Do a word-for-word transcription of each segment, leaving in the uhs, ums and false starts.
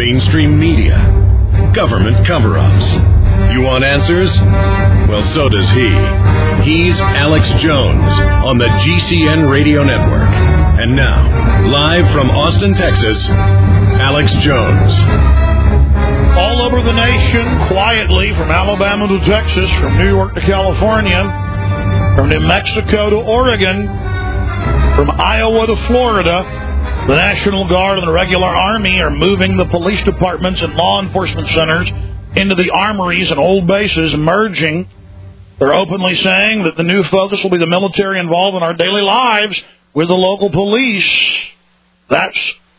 mainstream media, government cover-ups. You want answers? Well, so does he. He's Alex Jones on the G C N Radio Network. And now, live from Austin, Texas, Alex Jones. All over the nation, quietly, from Alabama to Texas, from New York to California, from New Mexico to Oregon, from Iowa to Florida, the National Guard and the regular Army are moving the police departments and law enforcement centers into the armories and old bases, merging. They're openly saying that the new focus will be the military involved in our daily lives with the local police. That's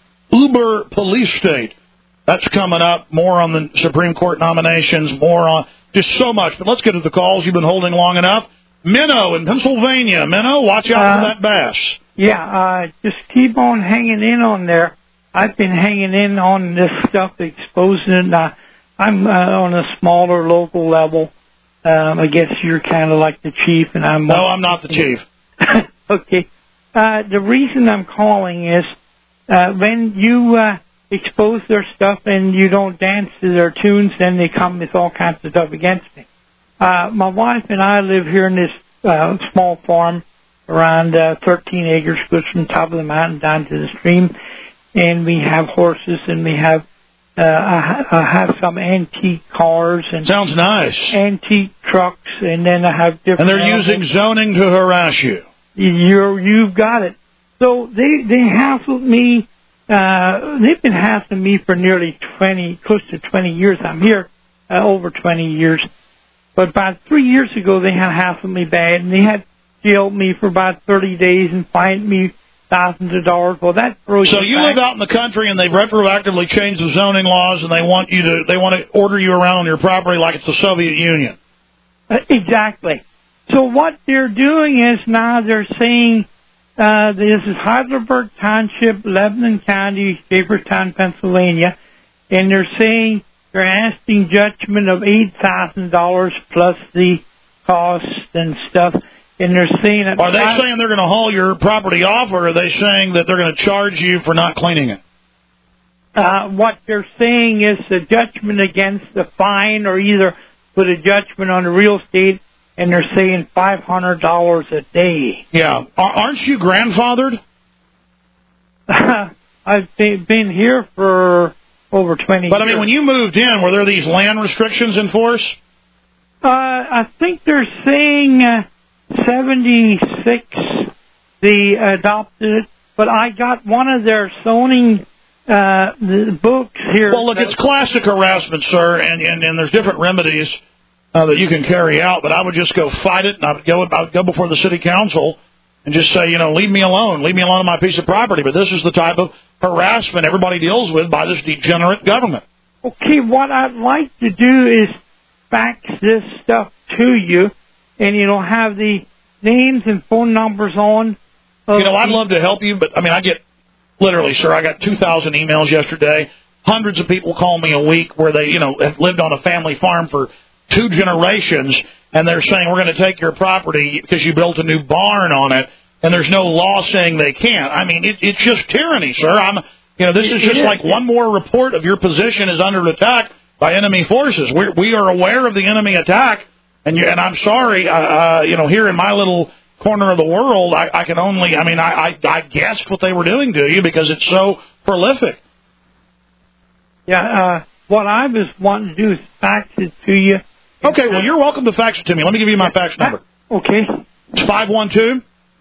uber police state. That's coming up. More on the Supreme Court nominations, more on just so much. But let's get to the calls. You've been holding long enough. Minnow in Pennsylvania. Minnow, watch out uh, for that bass. Yeah, uh, just keep on hanging in on there. I've been hanging in on this stuff, exposing it. Uh, I'm uh, on a smaller local level. Um, I guess you're kind of like the chief, and I'm... No, I'm not the chief. Okay. Uh, the reason I'm calling is uh, when you uh, expose their stuff and you don't dance to their tunes, then they come with all kinds of stuff against me. Uh, my wife and I live here in this uh, small farm around uh, thirteen acres, goes from the top of the mountain down to the stream, and we have horses, and we have uh, I, I have some antique cars and sounds nice, antique trucks, and then I have different. And they're animals. using zoning to harass you. You're you've got it. So they they hassled me. Uh, they've been hassling me for nearly twenty, close to twenty years. I'm here uh, over twenty years, but about three years ago they had hassled me bad, and they had jailed me for about thirty days and fined me thousands of dollars. Well, that throws So you you back. live out in the country, and they've retroactively changed the zoning laws, and they want you to they want to order you around on your property like it's the Soviet Union. Uh, exactly. So what they're doing is now they're saying uh, this is Heidelberg Township, Lebanon County, Shaperstown, Pennsylvania, and they're saying they're asking judgment of eight thousand dollars plus the costs and stuff. And they're saying that Are they I, saying they're going to haul your property off, or are they saying that they're going to charge you for not cleaning it? Uh, what they're saying is the judgment against the fine, or either put a judgment on the real estate, and they're saying five hundred dollars a day. Yeah. Aren't you grandfathered? I've been here for over twenty but, years. But, I mean, when you moved in, were there these land restrictions in force? Uh, I think they're saying... Uh, seventy-six, they adopted it, but I got one of their zoning uh, the books here. Well, look, it's classic harassment, sir, and, and, and there's different remedies uh, that you can carry out, but I would just go fight it, and I would go, I would go before the city council and just say, you know, leave me alone, leave me alone on my piece of property, but this is the type of harassment everybody deals with by this degenerate government. Okay, what I'd like to do is fax this stuff to you, and you know, have the names and phone numbers on. You know, I'd love to help you, but, I mean, I get, literally, sir, I got two thousand emails yesterday. Hundreds of people call me a week where they, you know, have lived on a family farm for two generations, and they're saying, we're going to take your property because you built a new barn on it, and there's no law saying they can't. I mean, it, it's just tyranny, sir. I'm, you know, this is just like one more report of your position is under attack by enemy forces. We're, we are aware of the enemy attack. And, you, and I'm sorry, uh, uh, you know, here in my little corner of the world, I, I can only, I mean, I, I, I guessed what they were doing to you because it's so prolific. Yeah, uh, what I was wanting to do is fax it to you. Okay, well, you're welcome to fax it to me. Let me give you my fax number. Okay. It's five one two.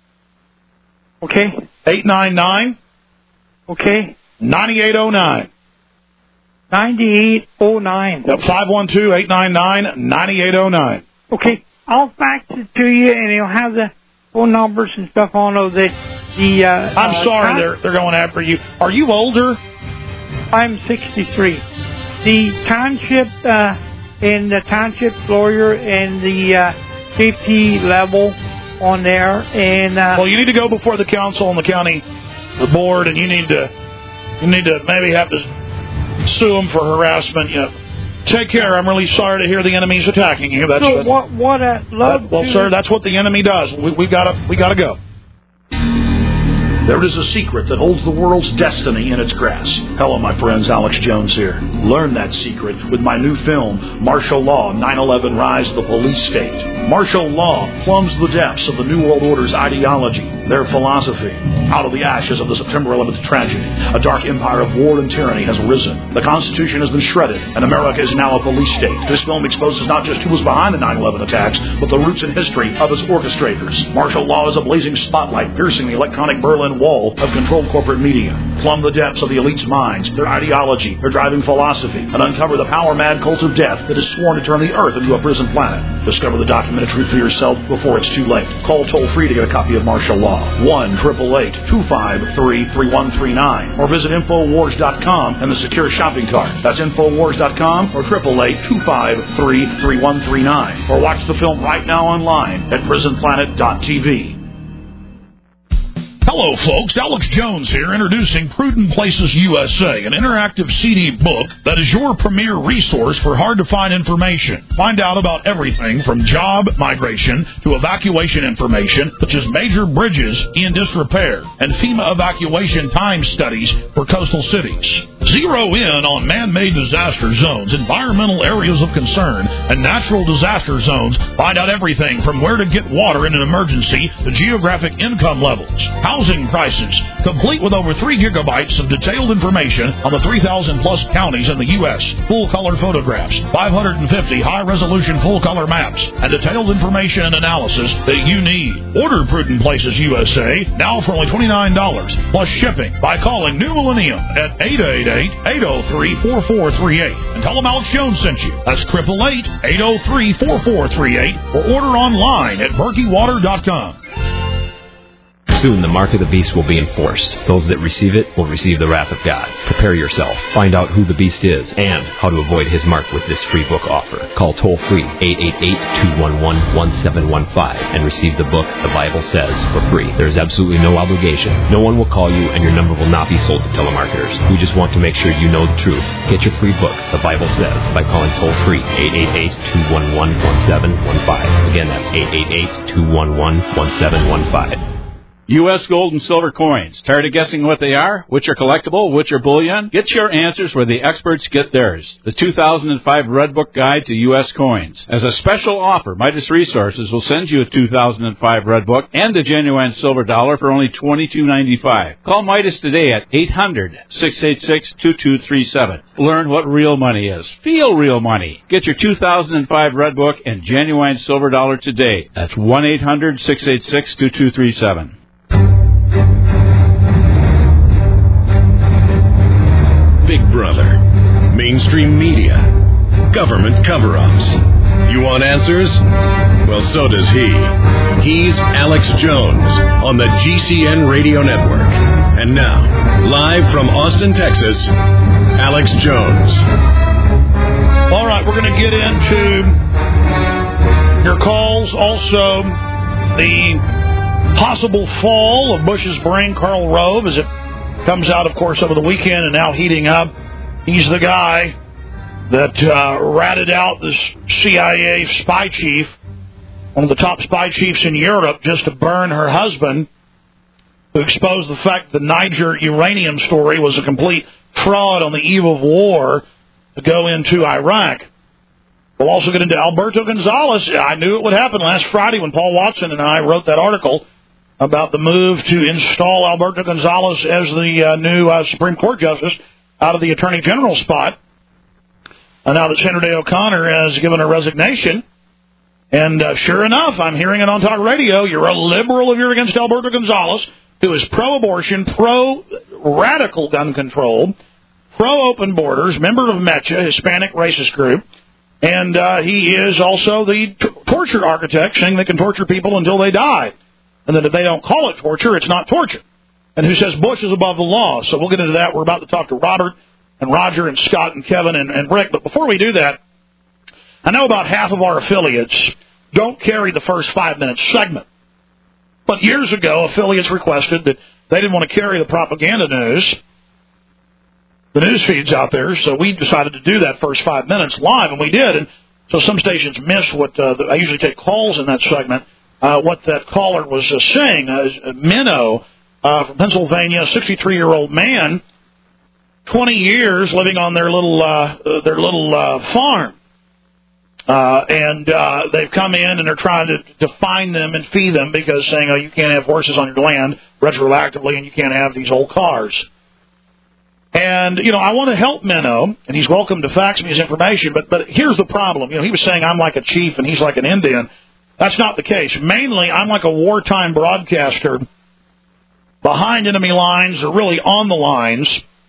Okay. eight nine nine. Okay. ninety-eight oh nine. ninety-eight oh nine. Yep, five one two, eight nine nine, ninety-eight oh nine. Okay, I'll fax it to you, and it'll have the phone numbers and stuff on those. The, the, uh, I'm uh, sorry, con- they're they're going after you. Are you older? I'm sixty-three. The township uh, and the township lawyer and the uh, J P level on there, and uh, well, you need to go before the council and the county the board, and you need to you need to maybe have to sue them for harassment. You know. Take care. I'm really sorry to hear the enemy's attacking you. That's so what, what? What I'd love that, well, to... sir, that's what the enemy does. We, we gotta, we gotta go. There is a secret that holds the world's destiny in its grasp. Hello, my friends. Alex Jones here. Learn that secret with my new film, Martial Law, nine eleven Rise of the Police State. Martial law plumbs the depths of the New World Order's ideology, their philosophy. Out of the ashes of the September eleventh tragedy, a dark empire of war and tyranny has arisen. The Constitution has been shredded, and America is now a police state. This film exposes not just who was behind the nine eleven attacks, but the roots and history of its orchestrators. Martial law is a blazing spotlight piercing the electronic Berlin Wall of controlled corporate media. Plumb the depths of the elite's minds, their ideology, their driving philosophy, and uncover the power-mad cult of death that is sworn to turn the earth into a prison planet. Discover the documentary truth for yourself before it's too late. Call toll-free to get a copy of Martial Law. one eight eight eight, two five three, three one three nine. Or visit Infowars dot com and the secure shopping cart. That's Infowars dot com or eight eight eight, two five three, three one three nine. Or watch the film right now online at prison planet dot t v. Hello, folks. Alex Jones here, introducing Prudent Places U S A, an interactive C D book that is your premier resource for hard-to-find information. Find out about everything from job migration to evacuation information, such as major bridges in disrepair and FEMA evacuation time studies for coastal cities. Zero in on man-made disaster zones, environmental areas of concern, and natural disaster zones. Find out everything from where to get water in an emergency to geographic income levels, housing prices, complete with over three gigabytes of detailed information on the three thousand plus counties in the U S, full-color photographs, five hundred fifty high-resolution full-color maps, and detailed information and analysis that you need. Order Prudent Places U S A now for only twenty-nine dollars plus shipping by calling New Millennium at eight eight eight, eight oh three, four four three eight and tell them Alex Jones sent you. That's eight eight eight, eight oh three, four four three eight or order online at berkey water dot com. Soon the mark of the beast will be enforced. Those that receive it will receive the wrath of God. Prepare yourself. Find out who the beast is and how to avoid his mark with this free book offer. Call toll-free eight eight eight, two one one, one seven one five and receive the book The Bible Says for free. There is absolutely no obligation. No one will call you and your number will not be sold to telemarketers. We just want to make sure you know the truth. Get your free book, The Bible Says, by calling toll-free eight eight eight, two one one, one seven one five. Again, that's eight eight eight, two one one, one seven one five. U S gold and silver coins. Tired of guessing what they are? Which are collectible? Which are bullion? Get your answers where the experts get theirs. The two thousand five Red Book Guide to U S Coins. As a special offer, Midas Resources will send you a two thousand five Red Book and a genuine silver dollar for only twenty-two ninety-five. Call Midas today at eight hundred, six eight six, two two three seven. Learn what real money is. Feel real money. Get your two thousand five Red Book and genuine silver dollar today. That's one eight hundred, six eight six, two two three seven. Big Brother, mainstream media, government cover-ups. You want answers? Well, so does he. He's Alex Jones on the G C N Radio Network. And now, live from Austin, Texas, Alex Jones. All right, we're going to get into your calls. Also, the possible fall of Bush's brain, Karl Rove, as it comes out, of course, over the weekend and now heating up. He's the guy that uh, ratted out this C I A spy chief, one of the top spy chiefs in Europe, just to burn her husband, who exposed the fact that the Niger uranium story was a complete fraud on the eve of war to go into Iraq. We'll also get into Alberto Gonzales. I knew it would happen last Friday when Paul Watson and I wrote that article about the move to install Alberto Gonzales as the uh, new uh, Supreme Court justice out of the Attorney General spot. Uh, now that Senator Day O'Connor has given her resignation, and uh, sure enough, I'm hearing it on talk radio, you're a liberal if you're against Alberto Gonzales, who is pro-abortion, pro-radical gun control, pro-open borders, member of MECHA, Hispanic racist group, and uh, he is also the t- torture architect, saying they can torture people until they die. And that if they don't call it torture, it's not torture. And who says Bush is above the law. So we'll get into that. We're about to talk to Robert and Roger and Scott and Kevin and, and Rick. But before we do that, I know about half of our affiliates don't carry the first five-minute segment. But years ago, affiliates requested that they didn't want to carry the propaganda news, the news feeds out there. So we decided to do that first five minutes live, and we did. And so some stations miss what uh, the, I usually take calls in that segment. Uh, what that caller was uh, saying, uh, Minnow, uh, from Pennsylvania, sixty-three-year-old man, twenty years living on their little uh, their little uh, farm. Uh, and uh, they've come in and they're trying to, to fine them and fee them because saying, oh, you can't have horses on your land retroactively and you can't have these old cars. And, you know, I want to help Menno, and he's welcome to fax me his information, but but here's the problem. You know, he was saying I'm like a chief and he's like an Indian. That's not the case. Mainly, I'm like a wartime broadcaster behind enemy lines or really on the lines,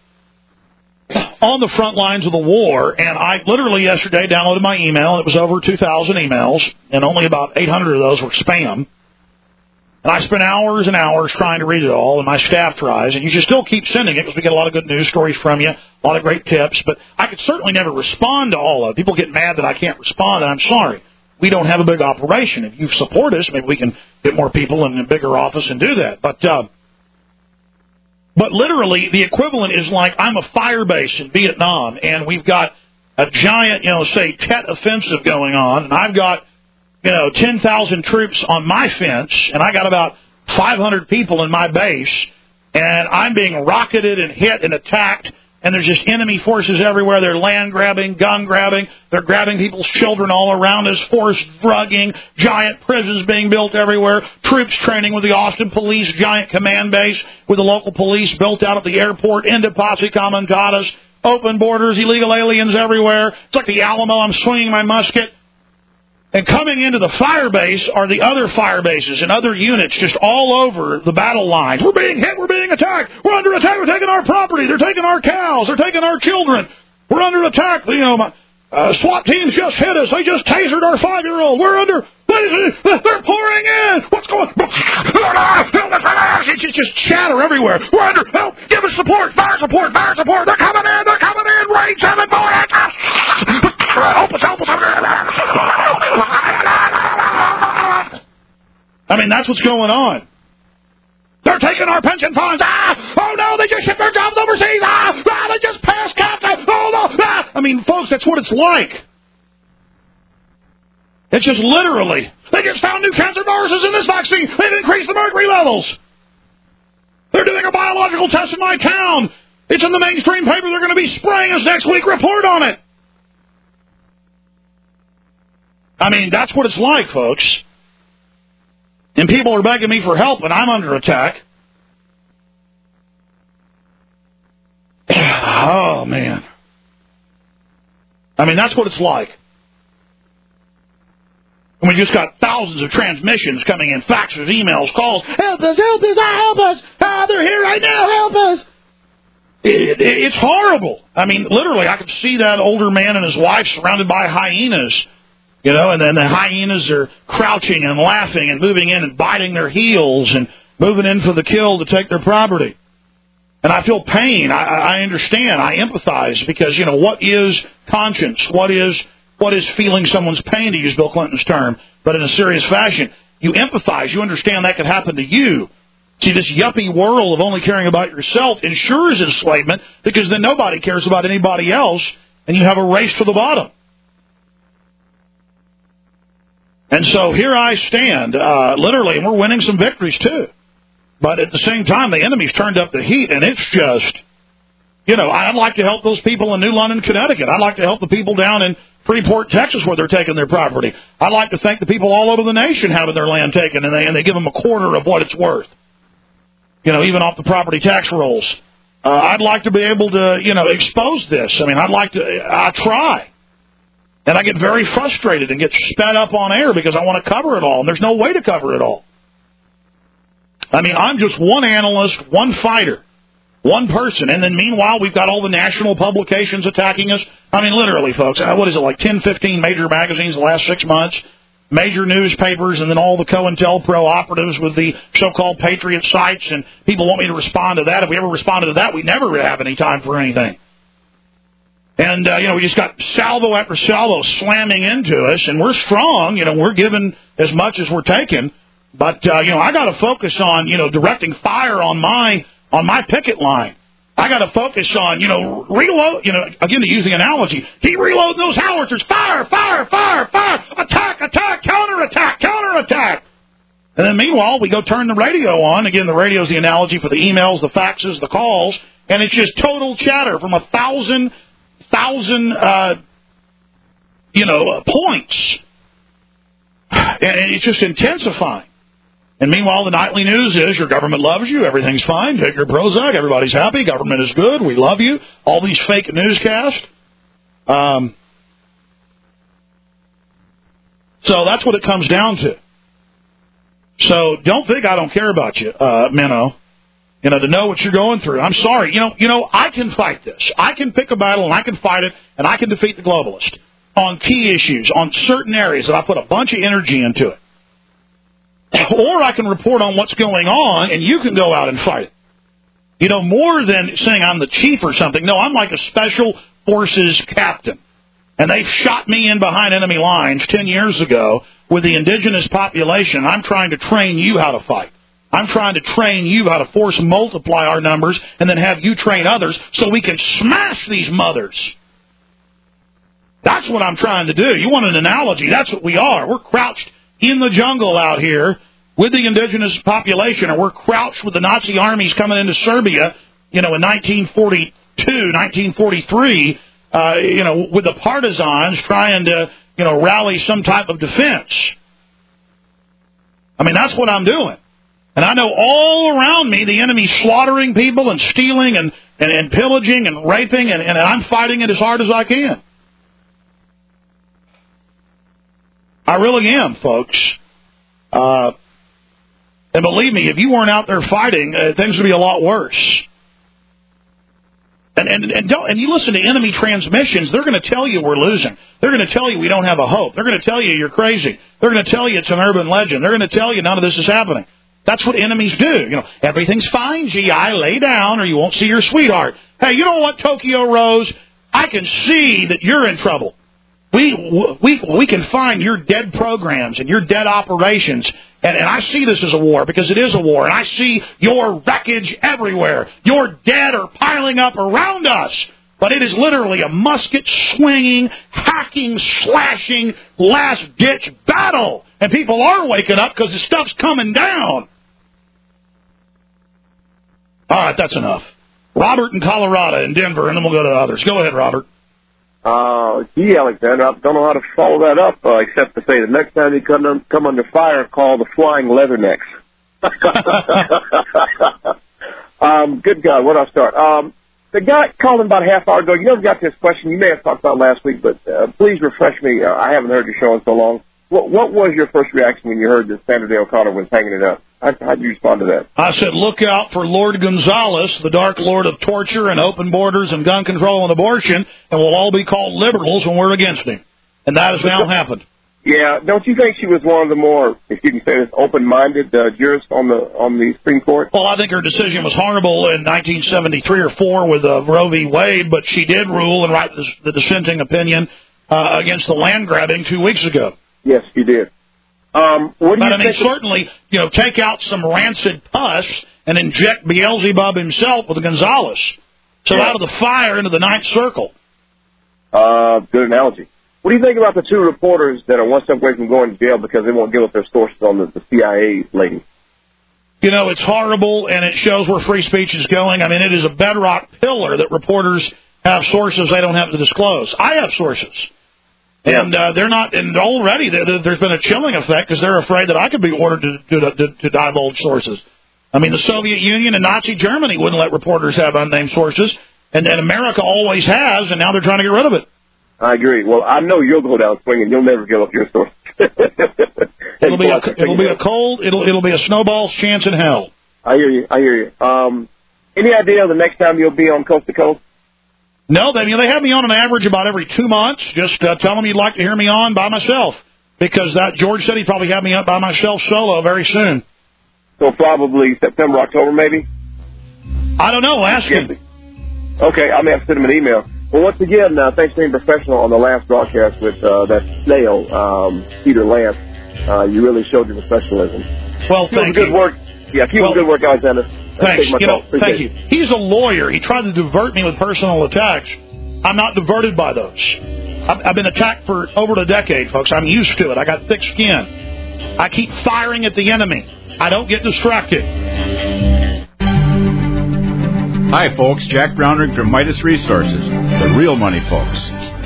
on the front lines of the war, and I literally yesterday downloaded my email. It was over two thousand emails, and only about eight hundred of those were spam. And I spent hours and hours trying to read it all, and my staff tries, and you should still keep sending it because we get a lot of good news stories from you, a lot of great tips, but I could certainly never respond to all of it. People get mad that I can't respond, and I'm sorry. We don't have a big operation. If you support us, maybe we can get more people in a bigger office and do that. But uh, but literally, the equivalent is like I'm a fire base in Vietnam, and we've got a giant, you know, say, Tet offensive going on, and I've got, you know, ten thousand troops on my fence, and I got about five hundred people in my base, and I'm being rocketed and hit and attacked, and there's just enemy forces everywhere. They're land grabbing, gun grabbing. They're grabbing people's children all around us, forced drugging, giant prisons being built everywhere, troops training with the Austin Police, giant command base with the local police built out at the airport, into Posse Comitatus, open borders, illegal aliens everywhere. It's like the Alamo. I'm swinging my musket. And coming into the fire base are the other fire bases and other units just all over the battle lines. We're being hit. We're being attacked. We're under attack. They're taking our property. They're taking our cows. They're taking our children. We're under attack. You know, my, uh, SWAT teams just hit us. They just tasered our five-year-old. We're under... They're pouring in. What's going on? It's just chatter everywhere. We're under... Help. Give us support. Fire support. Fire support. They're coming in. They're coming in. Range seven four. Help us. Help us. I mean, that's what's going on. They're taking our pension funds. Ah! Oh, no, they just shipped our jobs overseas. Ah! Ah, they just passed caps. Oh, no. Ah! I mean, folks, that's what it's like. It's just literally, they just found new cancer viruses in this vaccine. They've increased the mercury levels. They're doing a biological test in my town. It's in the mainstream paper. They're going to be spraying us next week. Report on it. I mean, that's what it's like, folks. And people are begging me for help, and I'm under attack. Oh, man. I mean, that's what it's like. And we just got thousands of transmissions coming in, faxes, emails, calls. Help us, help us, help us. Ah, they're here right now, help us. It, it, it's horrible. I mean, literally, I could see that older man and his wife surrounded by hyenas. You know, and then the hyenas are crouching and laughing and moving in and biting their heels and moving in for the kill to take their property. And I feel pain. I, I understand. I empathize because, you know, what is conscience? What is what is feeling someone's pain, to use Bill Clinton's term, but in a serious fashion? You empathize. You understand that could happen to you. See, this yuppie world of only caring about yourself ensures enslavement because then nobody cares about anybody else and you have a race to the bottom. And so here I stand, uh, literally, and we're winning some victories, too. But at the same time, the enemy's turned up the heat, and it's just, you know, I'd like to help those people in New London, Connecticut. I'd like to help the people down in Freeport, Texas, where they're taking their property. I'd like to thank the people all over the nation having their land taken, and they, and they give them a quarter of what it's worth, you know, even off the property tax rolls. Uh, I'd like to be able to, you know, expose this. I mean, I'd like to, I try. And I get very frustrated and get sped up on air because I want to cover it all, and there's no way to cover it all. I mean, I'm just one analyst, one fighter, one person, and then meanwhile we've got all the national publications attacking us. I mean, literally, folks, what is it, like ten, fifteen major magazines the last six months, major newspapers, and then all the COINTELPRO operatives with the so-called Patriot sites, and people want me to respond to that. If we ever responded to that, we never have any time for anything. And, uh, you know, we just got salvo after salvo slamming into us, and we're strong. You know, we're giving as much as we're taking. But, uh, you know, I got to focus on, you know, directing fire on my on my picket line. I got to focus on, you know, reload, you know, again, to use the analogy, keep reloading those howitzers. Fire, fire, fire, fire. Attack, attack, counterattack, counterattack. And then meanwhile, we go turn the radio on. Again, the radio's the analogy for the emails, the faxes, the calls, and it's just total chatter from a thousand, thousand, uh, you know, uh, points. And it's just intensifying. And meanwhile, the nightly news is your government loves you, everything's fine, take your Prozac, everybody's happy, government is good, we love you. All these fake newscasts. Um, so that's what it comes down to. So don't think I don't care about you, uh, Minnow. You know, to know what you're going through. I'm sorry. You know, you know, I can fight this. I can pick a battle and I can fight it and I can defeat the globalist on key issues, on certain areas that I put a bunch of energy into it. Or I can report on what's going on and you can go out and fight it. You know, more than saying I'm the chief or something. No, I'm like a special forces captain. And they shot me in behind enemy lines ten years ago with the indigenous population. I'm trying to train you how to fight. I'm trying to train you how to force multiply our numbers and then have you train others so we can smash these mothers. That's what I'm trying to do. You want an analogy? That's what we are. We're crouched in the jungle out here with the indigenous population, or we're crouched with the Nazi armies coming into Serbia, you know, in nineteen forty-two, nineteen forty-three, uh, you know, with the partisans trying to, you know, rally some type of defense. I mean, that's what I'm doing. And I know all around me the enemy's slaughtering people and stealing and, and, and pillaging and raping, and, and I'm fighting it as hard as I can. I really am, folks. Uh, and believe me, if you weren't out there fighting, uh, things would be a lot worse. And and and, don't, and you listen to enemy transmissions, they're going to tell you we're losing. They're going to tell you we don't have a hope. They're going to tell you you're crazy. They're going to tell you it's an urban legend. They're going to tell you none of this is happening. That's what enemies do. You know, everything's fine, G I. Lay down or you won't see your sweetheart. Hey, you know what, Tokyo Rose? I can see that you're in trouble. We we we can find your dead programs and your dead operations, and, and I see this as a war because it is a war, and I see your wreckage everywhere. Your dead are piling up around us, but it is literally a musket-swinging, hacking, slashing, last-ditch battle, and people are waking up because the stuff's coming down. All right, that's enough. Robert in Colorado, in Denver, and then we'll go to others. Go ahead, Robert. Uh, gee, Alexander, I don't know how to follow that up, uh, except to say the next time you come, un- come under fire, call the Flying Leathernecks. um, good God, where do I start? Um, the guy called about a half hour ago. You never got this question. You may have talked about it last week, but uh, please refresh me. Uh, I haven't heard your show in so long. What, what was your first reaction when you heard that Sandra Day O'Connor was hanging it up? How did you respond to that? I said, look out for Lord Gonzales, the dark lord of torture and open borders and gun control and abortion, and we'll all be called liberals when we're against him. And that has now happened. Yeah, don't you think she was one of the more, if you can say this, open-minded uh, jurists on the on the Supreme Court? Well, I think her decision was horrible in nineteen seventy-three or four with uh, Roe v. Wade, but she did rule and write the, the dissenting opinion uh, against the land grabbing two weeks ago. Yes, she did. Um, what do but you I mean, think certainly, you know, take out some rancid pus and inject Beelzebub himself with Gonzales. So yeah. out of the fire into the ninth circle. Uh, good analogy. What do you think about the two reporters that are one step away from going to jail because they won't give up their sources on the, the C I A lady? You know, it's horrible, and it shows where free speech is going. I mean, it is a bedrock pillar that reporters have sources they don't have to disclose. I have sources. And uh, they're not, and already there's been a chilling effect because they're afraid that I could be ordered to, to, to, to divulge sources. I mean, the Soviet Union and Nazi Germany wouldn't let reporters have unnamed sources, and, and America always has, and now they're trying to get rid of it. I agree. Well, I know you'll go down swinging. You'll never give up your sources. it'll be a, it'll be a cold, it'll it'll be a snowball's chance in hell. I hear you. I hear you. Um, any idea of the next time you'll be on Coast to Coast? No, they, they have me on an average about every two months. Just uh, tell them you'd like to hear me on by myself, because that George said he'd probably have me up by myself solo very soon. So probably September, October, maybe? I don't know. Ask him. Okay, I may have to send him an email. Well, once again, uh, thanks for being professional on the last broadcast with uh, that snail, um, Peter Lance. Uh, you really showed your professionalism. Well, keep thank good you. work. Yeah, keep well, up good work, Alexander. Thanks. You know, thank you. It. He's a lawyer. He tried to divert me with personal attacks. I'm not diverted by those. I've, I've been attacked for over a decade, folks. I'm used to it. I got thick skin. I keep firing at the enemy. I don't get distracted. Hi, folks. Jack Brownrigg from Midas Resources, the real money folks.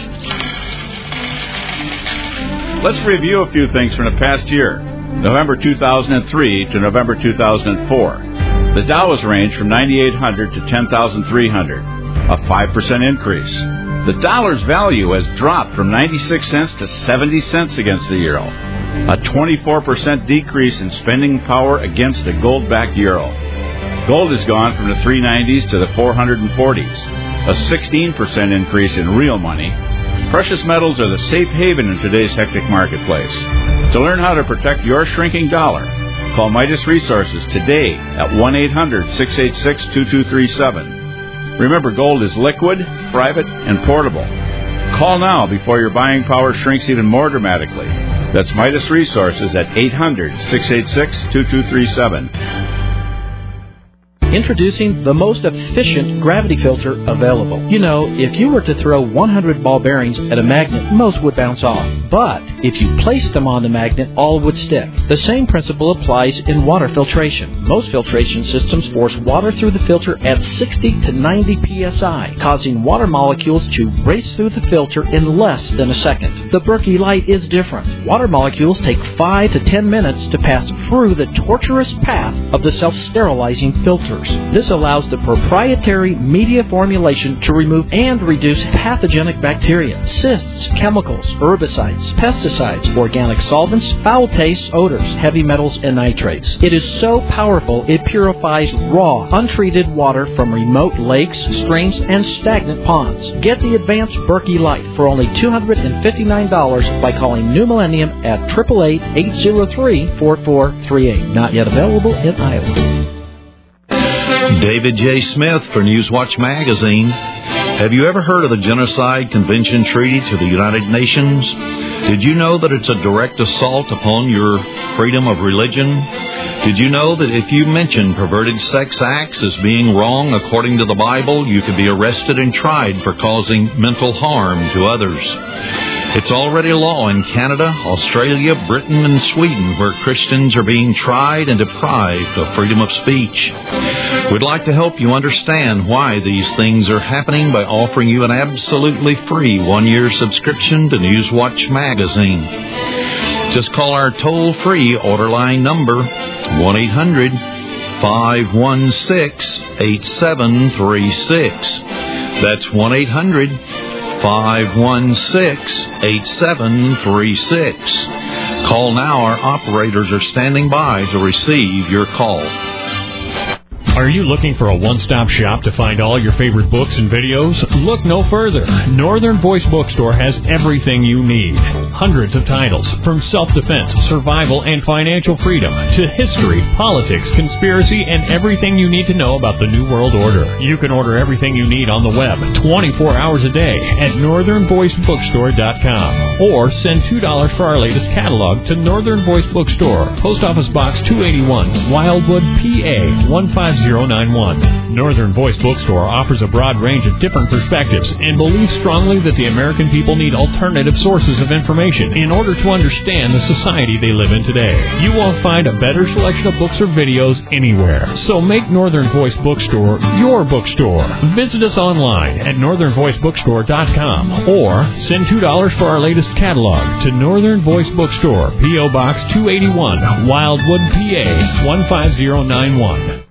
Let's review a few things from the past year, November two thousand three to November two thousand four. The Dow has ranged from ninety-eight hundred to ten thousand three hundred, a five percent increase. The dollar's value has dropped from ninety-six cents to seventy cents against the euro, a twenty-four percent decrease in spending power against the gold-backed euro. Gold has gone from the three nineties to the four forties, a sixteen percent increase in real money. Precious metals are the safe haven in today's hectic marketplace. To learn how to protect your shrinking dollar, call Midas Resources today at one eight hundred, six eight six, two two three seven. Remember, gold is liquid, private, and portable. Call now before your buying power shrinks even more dramatically. That's Midas Resources at eight hundred, six eight six, two two three seven. Introducing the most efficient gravity filter available. You know, if you were to throw one hundred ball bearings at a magnet, most would bounce off. But if you placed them on the magnet, all would stick. The same principle applies in water filtration. Most filtration systems force water through the filter at sixty to ninety P S I, causing water molecules to race through the filter in less than a second. The Berkey Light is different. Water molecules take five to ten minutes to pass through the tortuous path of the self-sterilizing filter. This allows the proprietary media formulation to remove and reduce pathogenic bacteria, cysts, chemicals, herbicides, pesticides, organic solvents, foul tastes, odors, heavy metals, and nitrates. It is so powerful it purifies raw, untreated water from remote lakes, streams, and stagnant ponds. Get the advanced Berkey Light for only two hundred fifty-nine dollars by calling New Millennium at eight eight eight, eight zero three, four four three eight. Not yet available in Iowa. David J. Smith for Newswatch Magazine. Have you ever heard of the Genocide Convention Treaty to the United Nations? Did you know that it's a direct assault upon your freedom of religion? Did you know that if you mention perverted sex acts as being wrong according to the Bible, you could be arrested and tried for causing mental harm to others? It's already law in Canada, Australia, Britain, and Sweden, where Christians are being tried and deprived of freedom of speech. We'd like to help you understand why these things are happening by offering you an absolutely free one-year subscription to Newswatch Magazine. Just call our toll-free order line number, one eight hundred, five one six, eight seven three six. That's one eight hundred, five one six, eight seven three six. Call now. Our operators are standing by to receive your call. Are you looking for a one-stop shop to find all your favorite books and videos? Look no further. Northern Voice Bookstore has everything you need. Hundreds of titles, from self-defense, survival, and financial freedom, to history, politics, conspiracy, and everything you need to know about the New World Order. You can order everything you need on the web twenty-four hours a day at northern voice bookstore dot com. Or send two dollars for our latest catalog to Northern Voice Bookstore, Post Office Box two eighty-one, Wildwood, P A one five zero nine one. Northern Voice Bookstore offers a broad range of different perspectives and believes strongly that the American people need alternative sources of information in order to understand the society they live in today. You won't find a better selection of books or videos anywhere. So make Northern Voice Bookstore your bookstore. Visit us online at northern voice bookstore dot com or send two dollars for our latest catalog to Northern Voice Bookstore, P O. Box two eighty-one, Wildwood, P A one five zero nine one.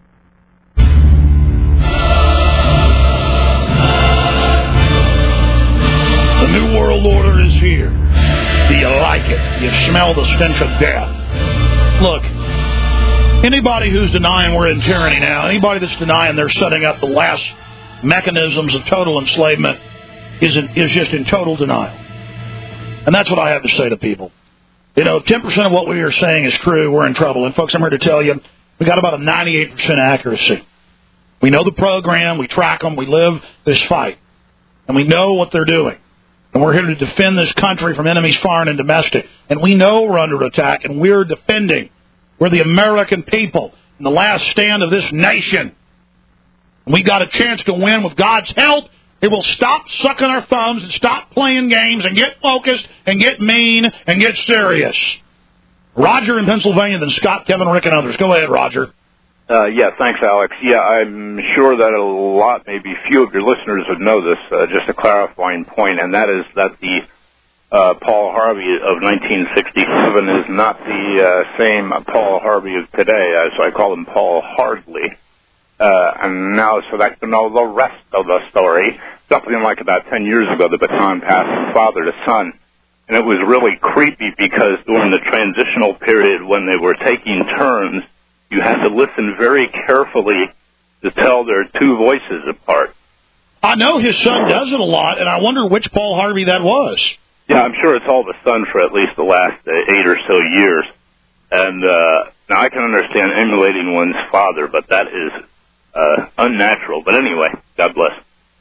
The New World Order is here. Do you like it? You smell the stench of death. Look, anybody who's denying we're in tyranny now, anybody that's denying they're setting up the last mechanisms of total enslavement is, in, is just in total denial. And that's what I have to say to people. You know, if ten percent of what we are saying is true, we're in trouble. And, folks, I'm here to tell you, we got about a ninety-eight percent accuracy. We know the program, we track them, we live this fight, and we know what they're doing. And we're here to defend this country from enemies foreign and domestic. And we know we're under attack, and we're defending. We're the American people in the last stand of this nation. And we got a chance to win with God's help. It will stop sucking our thumbs and stop playing games and get focused and get mean and get serious. Roger in Pennsylvania, then Scott, Kevin, Rick, and others. Go ahead, Roger. Uh, yeah, thanks, Alex. Yeah, I'm sure that a lot, maybe few of your listeners would know this, uh, just a clarifying point, and that is that the uh, Paul Harvey of nineteen sixty-seven is not the uh, same Paul Harvey of today, uh, so I call him Paul Hardley. Uh, and now, so that you know the rest of the story, something like about ten years ago, the baton passed from father to son. And it was really creepy because during the transitional period when they were taking turns, you had to listen very carefully to tell their two voices apart. I know his son does it a lot, and I wonder which Paul Harvey that was. Yeah, I'm sure it's all the son for at least the last uh, eight or so years. And uh, now I can understand emulating one's father, but that is uh, unnatural. But anyway, God bless.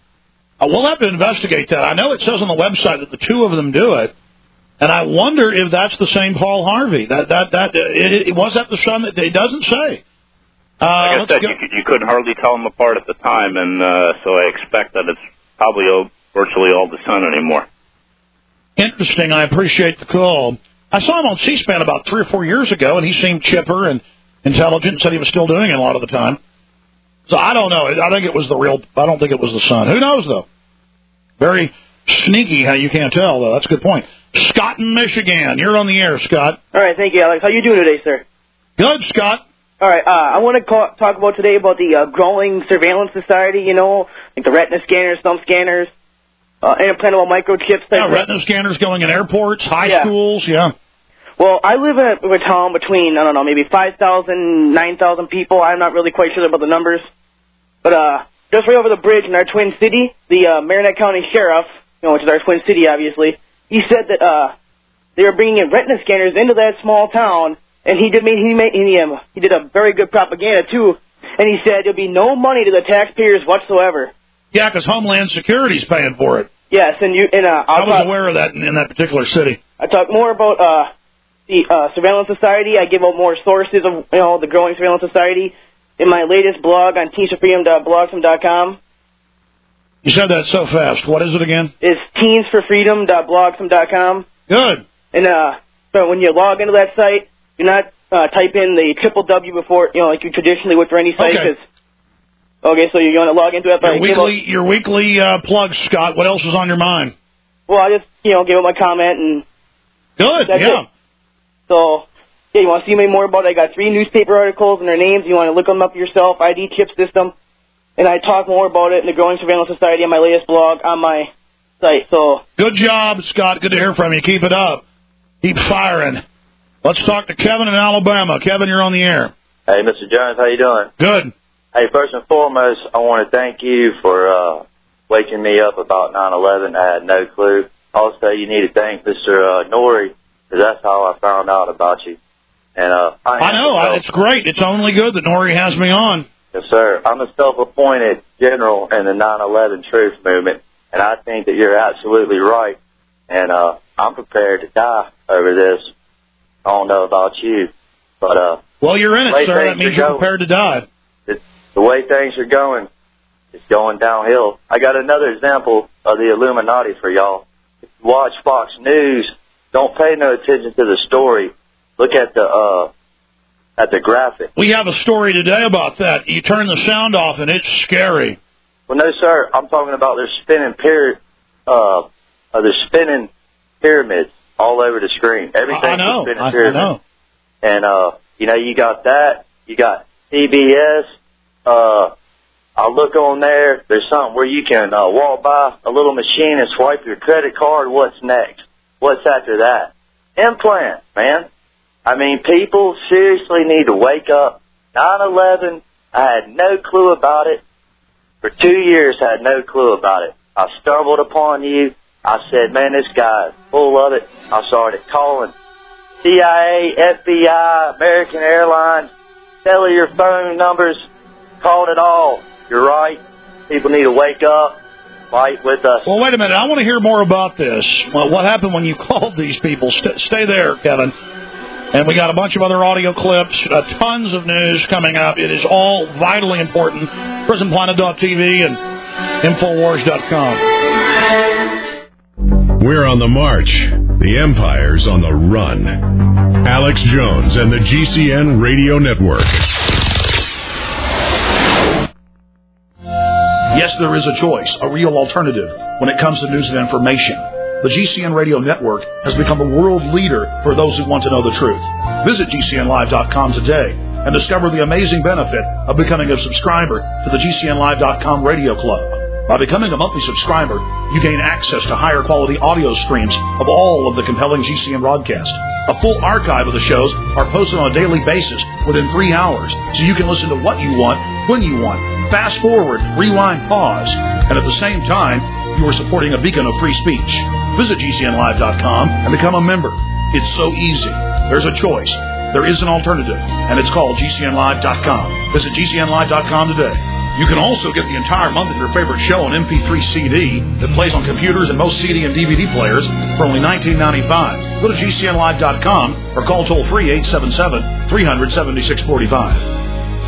Uh, we'll have to investigate that. I know it says on the website that the two of them do it. And I wonder if that's the same Paul Harvey. That that that it, it, was that the son that it doesn't say. Uh, like I said, you, you couldn't hardly tell them apart at the time, and uh, so I expect that it's probably all, virtually all the son anymore. Interesting. I appreciate the call. I saw him on C-SPAN about three or four years ago, and he seemed chipper and intelligent, and said he was still doing it a lot of the time. So I don't know. I think it was the real. I don't think it was the son. Who knows though? Very sneaky how you can't tell, though. That's a good point. Scott in Michigan. You're on the air, Scott. All right, thank you, Alex. How you doing today, sir? Good, Scott. All right, uh, I want to call, talk about today about the uh, growing surveillance society, you know, like the retina scanners, thumb scanners, uh, implantable microchips. Yeah, retina scanners going in airports, high yeah. schools, yeah. Well, I live in a, a town between, I don't know, maybe five thousand, nine thousand people. I'm not really quite sure about the numbers. But uh, just right over the bridge in our Twin City, the uh, Marinette County Sheriff, you know, which is our Twin City, obviously, he said that uh, they were bringing in retina scanners into that small town, and he did he made he, um, he did a very good propaganda too. And he said there'll be no money to the taxpayers whatsoever. Yeah, because Homeland Security's paying for it. Yes, and you and uh, I was talk, aware of that in, in that particular city. I talk more about uh, the uh, surveillance society. I give out more sources of you know the growing surveillance society in my latest blog on teens for freedom dot blogspot dot com. You said that so fast. What is it again? It's teens for freedom dot blogspot dot com. Good. And uh, so when you log into that site, do not uh, type in the triple W before, you know, like you traditionally would for any site. Okay. Okay, so you're going to log into it. Your weekly, your weekly uh, plug, Scott. What else is on your mind? Well, I just, you know, give it my comment and. Good. Yeah. It. So, yeah, you want to see me more about it? I got three newspaper articles and their names. You want to look them up yourself. I D chip system. And I talk more about it in the Growing Surveillance Society on my latest blog on my site. So good job, Scott. Good to hear from you. Keep it up. Keep firing. Let's talk to Kevin in Alabama. Kevin, you're on the air. Hey, Mister Jones, how you doing? Good. Hey, first and foremost, I want to thank you for uh, waking me up about nine eleven. I had no clue. Also, you need to thank Mister Uh, Nori, because that's how I found out about you. And uh, I, I know. I, it's great. It's only good that Nori has me on. Yes, sir. I'm a self-appointed general in the nine eleven truth movement, and I think that you're absolutely right. And uh, I'm prepared to die over this. I don't know about you, but uh, well, you're in it, sir. That means you're going, prepared to die. It's, the way things are going, it's going downhill. I got another example of the Illuminati for y'all. If you watch Fox News, don't pay no attention to the story. Look at the uh, at the graphic. We have a story today about that. You turn the sound off, and it's scary. Well, no, sir. I'm talking about their spinning pyramid, uh, uh, their spinning pyramids all over the screen. Everything's I know. a spinning I, pyramid. I know. And uh, you know, you got that. You got C B S. Uh, I look on there. There's something where you can uh, walk by a little machine and swipe your credit card. What's next? What's after that? Implants, man. I mean, people seriously need to wake up. nine eleven, I had no clue about it. For two years, I had no clue about it. I stumbled upon you. I said, man, this guy is full of it. I started calling C I A, F B I, American Airlines, cellular phone numbers, called it all. You're right. People need to wake up, fight with us. Well, wait a minute. I want to hear more about this. Well, what happened when you called these people? St- stay there, Kevin. And we got a bunch of other audio clips, uh, tons of news coming up. It is all vitally important. prison planet dot t v and infowars dot com. We're on the march. The Empire's on the run. Alex Jones and the G C N Radio Network. Yes, there is a choice, a real alternative when it comes to news and information. The G C N Radio Network has become the world leader for those who want to know the truth. Visit G C N live dot com today and discover the amazing benefit of becoming a subscriber to the G C N live dot com Radio Club. By becoming a monthly subscriber, you gain access to higher quality audio streams of all of the compelling G C N broadcasts. A full archive of the shows are posted on a daily basis within three hours, so you can listen to what you want, when you want, fast forward, rewind, pause, and at the same time, you are supporting a beacon of free speech. Visit G C N live dot com and become a member. It's so easy. There's a choice. There is an alternative, and it's called G C N live dot com. Visit G C N live dot com today. You can also get the entire month of your favorite show on M P three C D that plays on computers and most C D and D V D players for only nineteen ninety-five. Go to G C N live dot com or call toll-free eight seven seven, three hundred, seventy-six forty-five.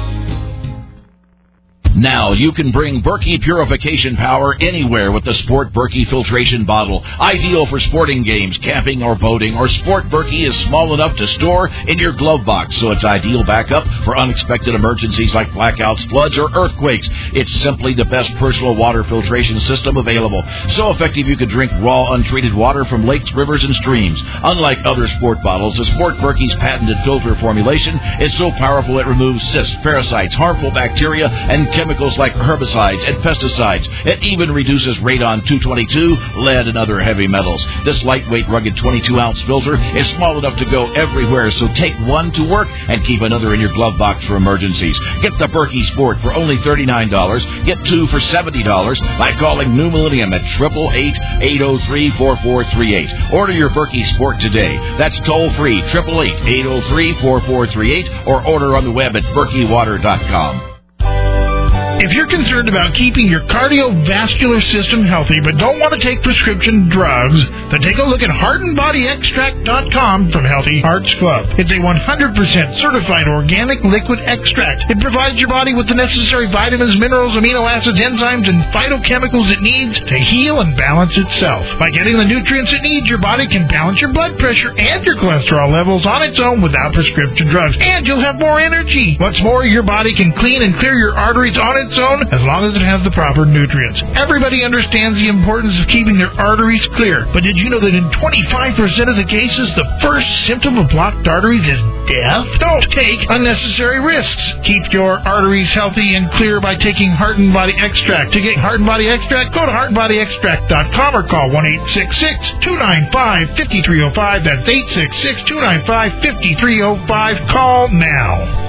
Now you can bring Berkey purification power anywhere with the Sport Berkey filtration bottle. Ideal for sporting games, camping, or boating. Or Sport Berkey is small enough to store in your glove box, so it's ideal backup for unexpected emergencies like blackouts, floods, or earthquakes. It's simply the best personal water filtration system available. So effective you could drink raw, untreated water from lakes, rivers, and streams. Unlike other sport bottles, the Sport Berkey's patented filter formulation is so powerful it removes cysts, parasites, harmful bacteria, and chemicals like herbicides and pesticides. It even reduces radon two twenty-two, lead, and other heavy metals. This lightweight, rugged twenty-two ounce filter is small enough to go everywhere, so take one to work and keep another in your glove box for emergencies. Get the Berkey Sport for only thirty-nine dollars. Get two for seventy dollars by calling New Millennium at eight eight eight, eight oh three, four four three eight. Order your Berkey Sport today. That's toll-free, eight eight eight, eight oh three, four four three eight, or order on the web at berkey water dot com. If you're concerned about keeping your cardiovascular system healthy but don't want to take prescription drugs, then take a look at heart and body extract dot com from Healthy Hearts Club. It's a one hundred percent certified organic liquid extract. It provides your body with the necessary vitamins, minerals, amino acids, enzymes, and phytochemicals it needs to heal and balance itself. By getting the nutrients it needs, your body can balance your blood pressure and your cholesterol levels on its own without prescription drugs, and you'll have more energy. What's more, your body can clean and clear your arteries on its own as long as it has the proper nutrients. Everybody understands the importance of keeping their arteries clear, but did you know that in twenty-five percent of the cases, the first symptom of blocked arteries is death? Don't take unnecessary risks. Keep your arteries healthy and clear by taking Heart and Body Extract. To get Heart and Body Extract, go to heart and body extract dot com or call one eight six six, two nine five, five three oh five. That's eight six six, two nine five, five three oh five. Call now.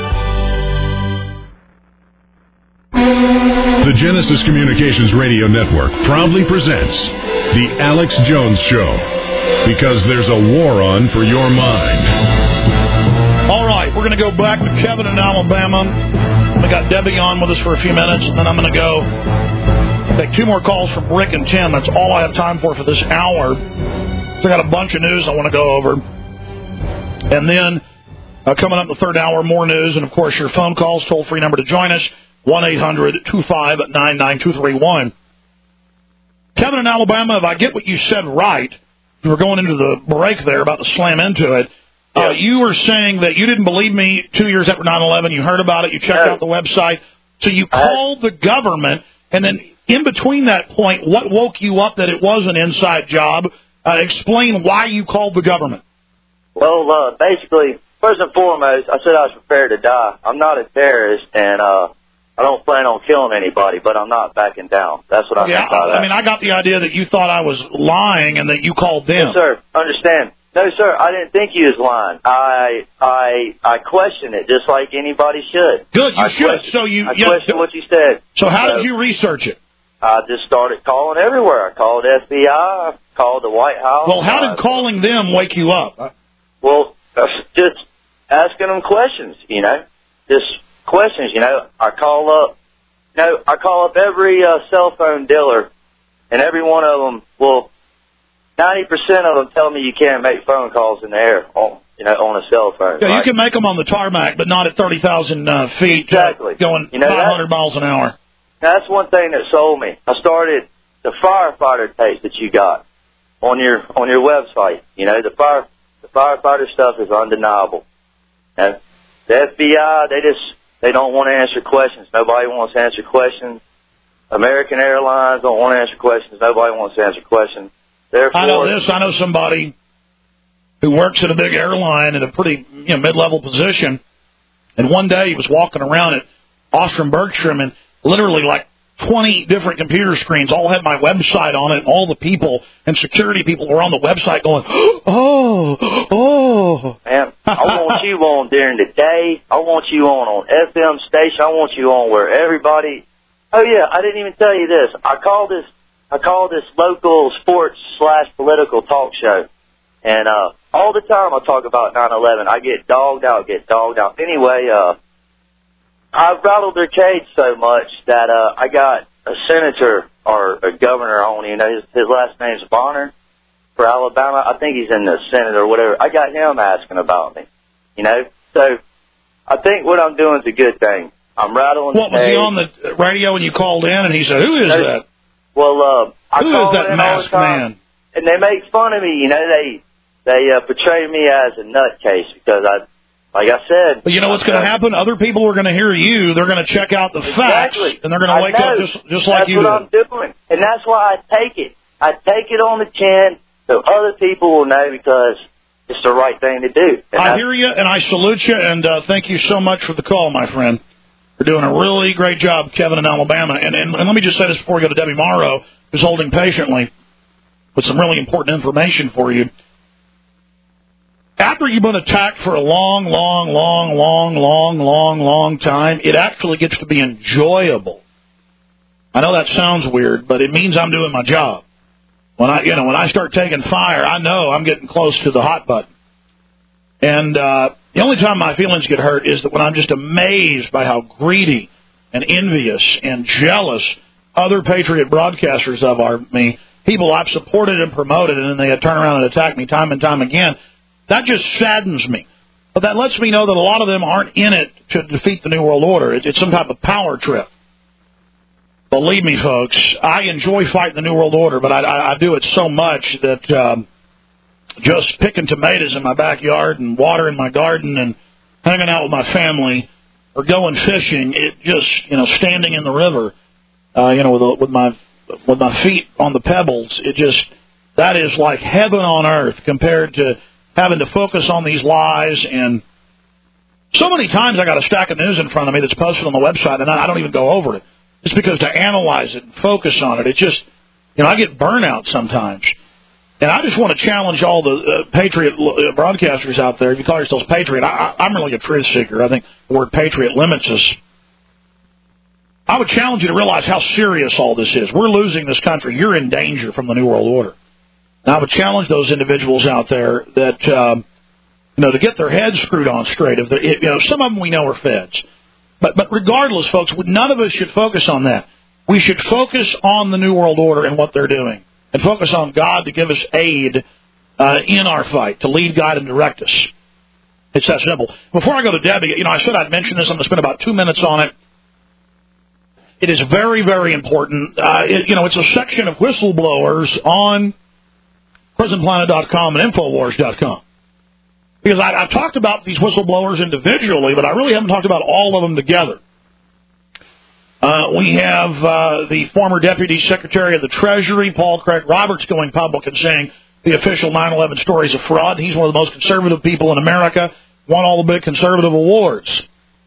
The Genesis Communications Radio Network proudly presents The Alex Jones Show, because there's a war on for your mind. All right, we're going to go back to Kevin in Alabama. We got Debbie on with us for a few minutes, and then I'm going to go take two more calls from Rick and Tim. That's all I have time for for this hour. So I got a bunch of news I want to go over. And then uh, coming up in the third hour, more news, and, of course, your phone calls, toll-free number to join us, one eight hundred, two five nine, nine two three one. Kevin in Alabama, if I get what you said right, you were going into the break there, about to slam into it. Yeah. Uh, you were saying that you didn't believe me two years after nine eleven. You heard about it. You checked no. out the website. So you called the government, and then in between that point, what woke you up that it was an inside job? Uh, explain why you called the government. Well, uh, basically, first and foremost, I said I was prepared to die. I'm not a terrorist, and uh, I don't plan on killing anybody, but I'm not backing down. That's what I yeah, meant by that. I mean, I got the idea that you thought I was lying and that you called them. Yes, sir. Understand. No, sir, I didn't think you was lying. I I I question it just like anybody should. Good, you I should. Question, so you I yeah, question what you said. So how so, did you research it? I just started calling everywhere. I called F B I. I called the White House. Well, how did calling them wake you up? Well, just asking them questions, you know. Just questions, you know. I call up, you know, I call up every uh, cell phone dealer, and every one of them will. Ninety percent of them tell me you can't make phone calls in the air, on, you know, on a cell phone. Yeah, right? you can make them on the tarmac, but not at thirty thousand uh, feet, exactly. uh, going you know, five hundred miles an hour. That's one thing that sold me. I started the firefighter tapes that you got. on your on your website. You know, the fire the firefighter stuff is undeniable. And the F B I, they just they don't want to answer questions. Nobody wants to answer questions. American Airlines don't want to answer questions. Nobody wants to answer questions. Therefore, I know this. I know somebody who works at a big airline at a pretty you know, mid-level position, and one day he was walking around at Ostrom Bergstrom, and literally like twenty different computer screens all had my website on it, and all the people and security people were on the website going, oh, oh. Man, I want you on during the day. I want you on on F M station. I want you on where everybody... Oh, yeah, I didn't even tell you this. I call this I call this local sports slash political talk show. And uh, all the time I talk about nine eleven. I get dogged out, get dogged out. Anyway, uh, I've rattled their cage so much that uh, I got a senator or a governor on, you know, his, his last name's Bonner for Alabama. I think he's in the Senate or whatever. I got him asking about me, you know. So I think what I'm doing is a good thing. I'm rattling What, the was cage. he on the radio when you called in and he said, who is No, that? Well, uh, I Who call is that in all the masked time, man? and they make fun of me. You know, they they uh, portray me as a nutcase because I, like I said. But you know what's going to happen? Other people are going to hear you. They're going to check out the Exactly. facts, and they're going to I wake up know. just just like That's you what do. I'm doing, and that's why I take it. I take it on the chin so other people will know because it's the right thing to do. And I hear you, and I salute you, and uh, thank you so much for the call, my friend. You're doing a really great job, Kevin, in Alabama. And, and, and let me just say this before we go to Debbie Morrow, who's holding patiently with some really important information for you. After you've been attacked for a long, long, long, long, long, long, long time, it actually gets to be enjoyable. I know that sounds weird, but it means I'm doing my job. When I, you know, when I start taking fire, I know I'm getting close to the hot button. And uh, the only time my feelings get hurt is that when I'm just amazed by how greedy and envious and jealous other Patriot broadcasters of are me, people I've supported and promoted, and then they turn around and attack me time and time again. That just saddens me. But that lets me know that a lot of them aren't in it to defeat the New World Order. It's some type of power trip. Believe me, folks, I enjoy fighting the New World Order, but I, I, I do it so much that um, just picking tomatoes in my backyard and watering my garden and hanging out with my family or going fishing, it just, you know, standing in the river, uh, you know, with, a, with my with my feet on the pebbles, it just, that is like heaven on earth compared to having to focus on these lies. And so many times I got a stack of news in front of me that's posted on the website, and I don't even go over it. It's because to analyze it and focus on it, it just, you know, I get burnout sometimes. And I just want to challenge all the uh, Patriot uh, broadcasters out there. If you call yourselves Patriot, I, I'm really a truth seeker. I think the word Patriot limits us. I would challenge you to realize how serious all this is. We're losing this country. You're in danger from the New World Order. And I would challenge those individuals out there that, um, you know, to get their heads screwed on straight. If you know, some of them we know are feds. But but regardless, folks, none of us should focus on that. We should focus on the New World Order and what they're doing, and focus on God to give us aid uh, in our fight, to lead, guide, and direct us. It's that simple. Before I go to Debbie, you know, I said I'd mention this. I'm going to spend about two minutes on it. It is very, very important. Uh, it, you know, it's a section of whistleblowers on prison planet dot com and infowars dot com. Because I, I've talked about these whistleblowers individually, but I really haven't talked about all of them together. Uh, we have uh, the former Deputy Secretary of the Treasury, Paul Craig Roberts, going public and saying the official nine eleven story is a fraud. He's one of the most conservative people in America, won all the big conservative awards.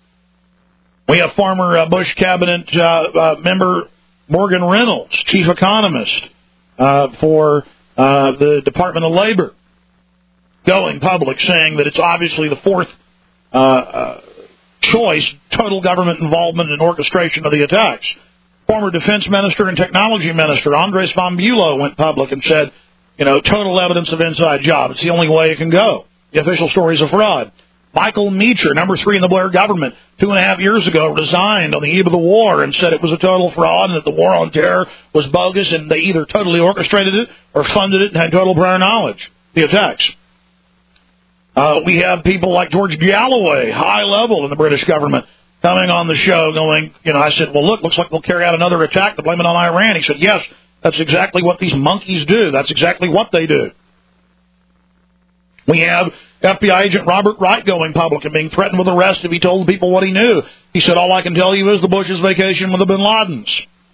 We have former uh, Bush Cabinet uh, uh, member Morgan Reynolds, chief economist uh, for uh, the Department of Labor, going public saying that it's obviously the fourth uh, uh, choice, total government involvement and orchestration of the attacks. Former Defense Minister and Technology Minister Andres Von Bulow went public and said, you know, total evidence of inside job. It's the only way it can go. The official story is a fraud. Michael Meacher, number three in the Blair government, two and a half years ago resigned on the eve of the war and said it was a total fraud and that the war on terror was bogus and they either totally orchestrated it or funded it and had total prior knowledge, the attacks. Uh, we have people like George Galloway, high level in the British government, coming on the show going, you know, I said, well, look, looks like they'll carry out another attack to blame it on Iran. He said, yes, That's exactly what these monkeys do. That's exactly what they do. We have F B I agent Robert Wright going public and being threatened with arrest if he told people what he knew. He said, all I can tell you is the Bush's vacation with the Bin Ladens.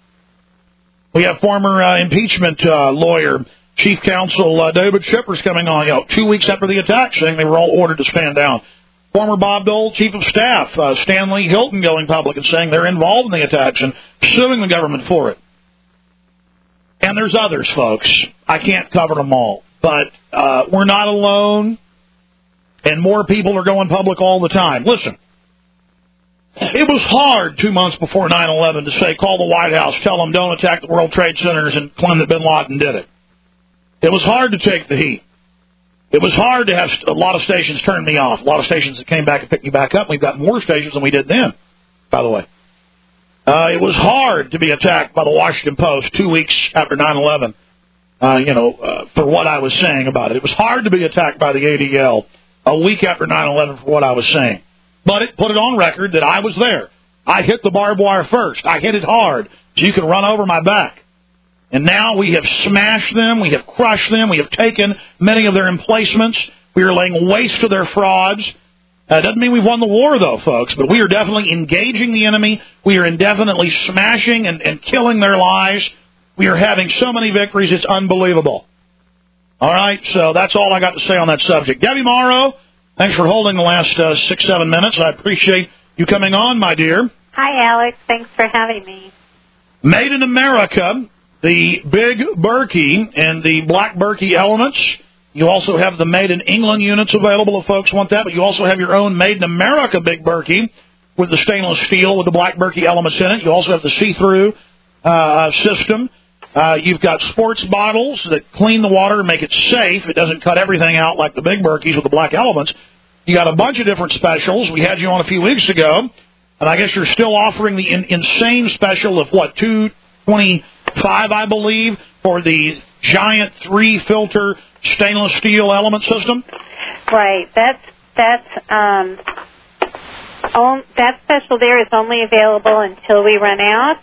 We have former uh, impeachment uh, lawyer, Chief Counsel uh, David Shippers coming on, you know, two weeks after the attack, saying they were all ordered to stand down. Former Bob Dole Chief of Staff, uh, Stanley Hilton, going public and saying they're involved in the attacks and suing the government for it. And there's others, folks. I can't cover them all. But uh, we're not alone, and more people are going public all the time. Listen, it was hard two months before nine eleven to say, call the White House, tell them don't attack the World Trade Centers, and claim that Bin Laden did it. It was hard to take the heat. It was hard to have a lot of stations turn me off, a lot of stations that came back and picked me back up. We've got more stations than we did then, by the way. Uh, it was hard to be attacked by the Washington Post two weeks after nine eleven. Uh, you know, uh, for what I was saying about it. It was hard to be attacked by the A D L a week after nine eleven for what I was saying. But it put it on record that I was there. I hit the barbed wire first. I hit it hard, so you can run over my back. And now we have smashed them. We have crushed them. We have taken many of their emplacements. We are laying waste to their frauds. Uh, doesn't mean we've won the war, though, folks, but we are definitely engaging the enemy. We are indefinitely smashing and, and killing their lies. We are having so many victories, it's unbelievable. All right, so that's all I got to say on that subject. Debbie Morrow, thanks for holding the last uh, six, seven minutes. I appreciate you coming on, my dear. Hi, Alex. Thanks for having me. Made in America, the Big Berkey and the Black Berkey elements. You also have the Made in England units available if folks want that, but you also have your own Made in America Big Berkey with the stainless steel with the Black Berkey elements in it. You also have the see-through uh, system. Uh, you've got sports bottles that clean the water and make it safe. It doesn't cut everything out like the Big Berkeys with the black elements. You got a bunch of different specials. We had you on a few weeks ago, and I guess you're still offering the in- insane special of, what, two twenty-five, I believe, for the giant three-filter stainless steel element system? Right. That's, that's, um, on, that special there is only available until we run out.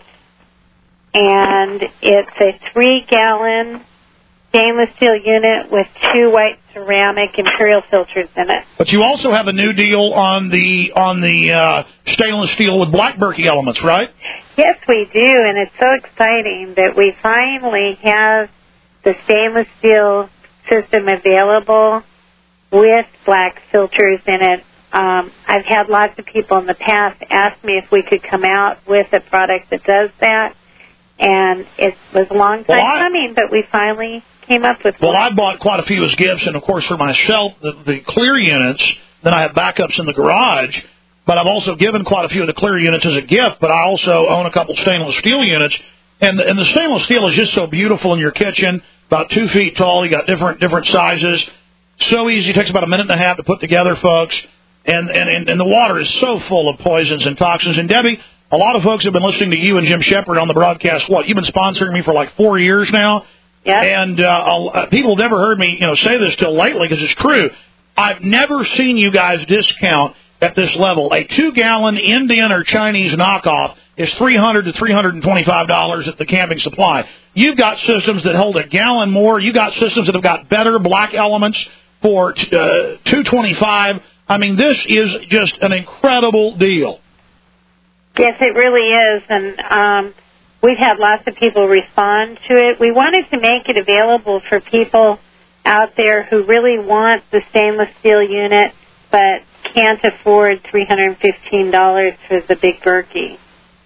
And it's a three-gallon stainless steel unit with two white ceramic imperial filters in it. But you also have a new deal on the on the uh, stainless steel with Black Berkey elements, right? Yes, we do, and it's so exciting that we finally have the stainless steel system available with black filters in it. Um, I've had lots of people in the past ask me if we could come out with a product that does that. And it was a long time well, I, coming, but we finally came up with well, one. Well, I bought quite a few as gifts, and, of course, for myself, the, the clear units. Then I have backups in the garage. But I've also given quite a few of the clear units as a gift, but I also own a couple stainless steel units. And the, and the stainless steel is just so beautiful in your kitchen, about two feet tall. You got different different sizes. So easy. It takes about a minute and a half to put together, folks. And, and, and, and the water is so full of poisons and toxins. And, Debbie, a lot of folks have been listening to you and Jim Shepard on the broadcast. What, you've been sponsoring me for like four years now? Yeah. And uh, people have never heard me, you know, say this till lately because it's true. I've never seen you guys discount at this level. A two-gallon Indian or Chinese knockoff is three hundred dollars to three hundred twenty-five dollars at the Camping Supply. You've got systems that hold a gallon more. You've got systems that have got better black elements for uh, two hundred twenty-five dollars. I mean, this is just an incredible deal. Yes, it really is, and um, we've had lots of people respond to it. We wanted to make it available for people out there who really want the stainless steel unit but can't afford three hundred fifteen dollars for the Big Berkey.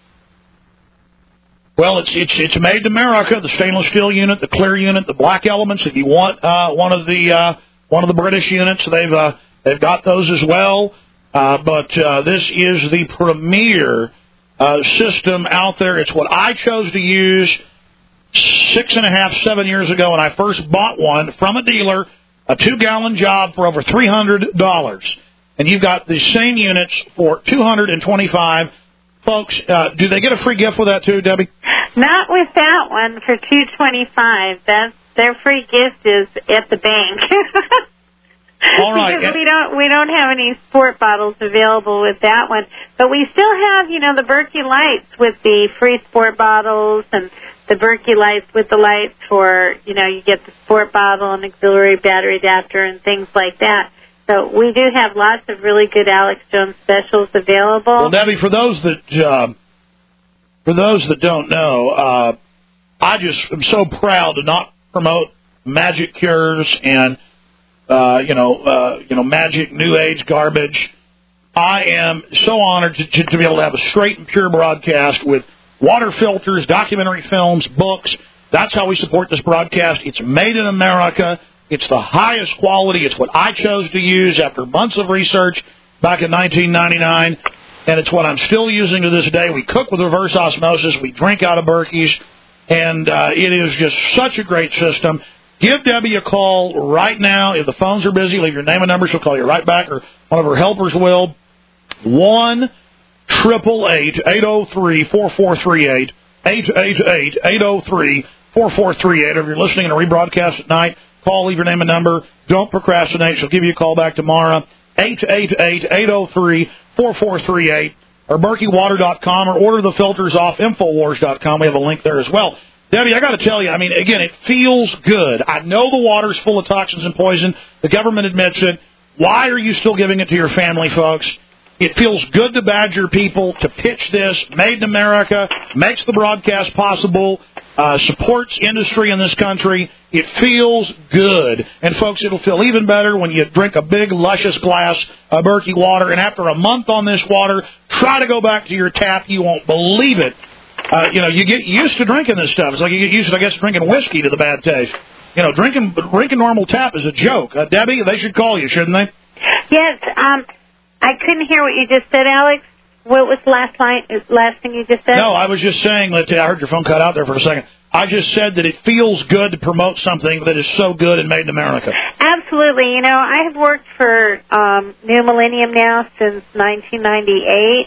Well, it's it's it's made in America. The stainless steel unit, the clear unit, the black elements. If you want uh, one of the uh, one of the British units, they've uh, they've got those as well. Uh, but uh, this is the premier uh, system out there. It's what I chose to use six and a half, seven years ago when I first bought one from a dealer, a two-gallon job for over three hundred dollars. And you've got the same units for two hundred twenty-five dollars. Folks, uh, do they get a free gift with that too, Debbie? Not with that one for two hundred twenty-five dollars. That's their free gift is at the bank. All right. Because we don't we don't have any sport bottles available with that one, but we still have, you know, the Berkey Lights with the free sport bottles and the the Berkey lights with the lights for, you know, you get the sport bottle and auxiliary battery adapter and things like that. So we do have lots of really good Alex Jones specials available. Well, Debbie, for those that uh, for those that don't know, uh, I just am so proud to not promote magic cures and uh, you know uh, you know magic new age garbage. I am so honored to, to, to be able to have a straight and pure broadcast with water filters, documentary films, books. That's how we support this broadcast. It's made in America. It's the highest quality. It's what I chose to use after months of research back in nineteen ninety-nine, and it's what I'm still using to this day. We cook with reverse osmosis. We drink out of Berkey's, and uh, it is just such a great system. Give Debbie a call right now. If the phones are busy, leave your name and number. She'll call you right back, or one of her helpers will. one triple eight eight oh three four four three eight eight eight eight eight oh three four four three eight. If you're listening to a rebroadcast at night, call, leave your name and number. Don't procrastinate. She'll give you a call back tomorrow. eight eight eight eight oh three four four three eight or Berkey Water dot com, or order the filters off Infowars dot com. We have a link there as well. Debbie, I got to tell you, I mean, again, it feels good. I know the water's full of toxins and poison. The government admits it. Why are you still giving it to your family, folks? It feels good to badger people, to pitch this. Made in America, makes the broadcast possible, uh, supports industry in this country. It feels good. And, folks, it'll feel even better when you drink a big, luscious glass of Berkey water. And after a month on this water, try to go back to your tap. You won't believe it. Uh, you know, you get used to drinking this stuff. It's like you get used to, I guess, drinking whiskey to the bad taste. You know, drinking drinking normal tap is a joke. Uh, Debbie, they should call you, shouldn't they? Yes. Um, I couldn't hear what you just said, Alex. What was the last line? Last thing you just said? No, I was just saying that I heard your phone cut out there for a second. I just said that it feels good to promote something that is so good and made in America. Absolutely. You know, I have worked for um, New Millennium now since nineteen ninety-eight,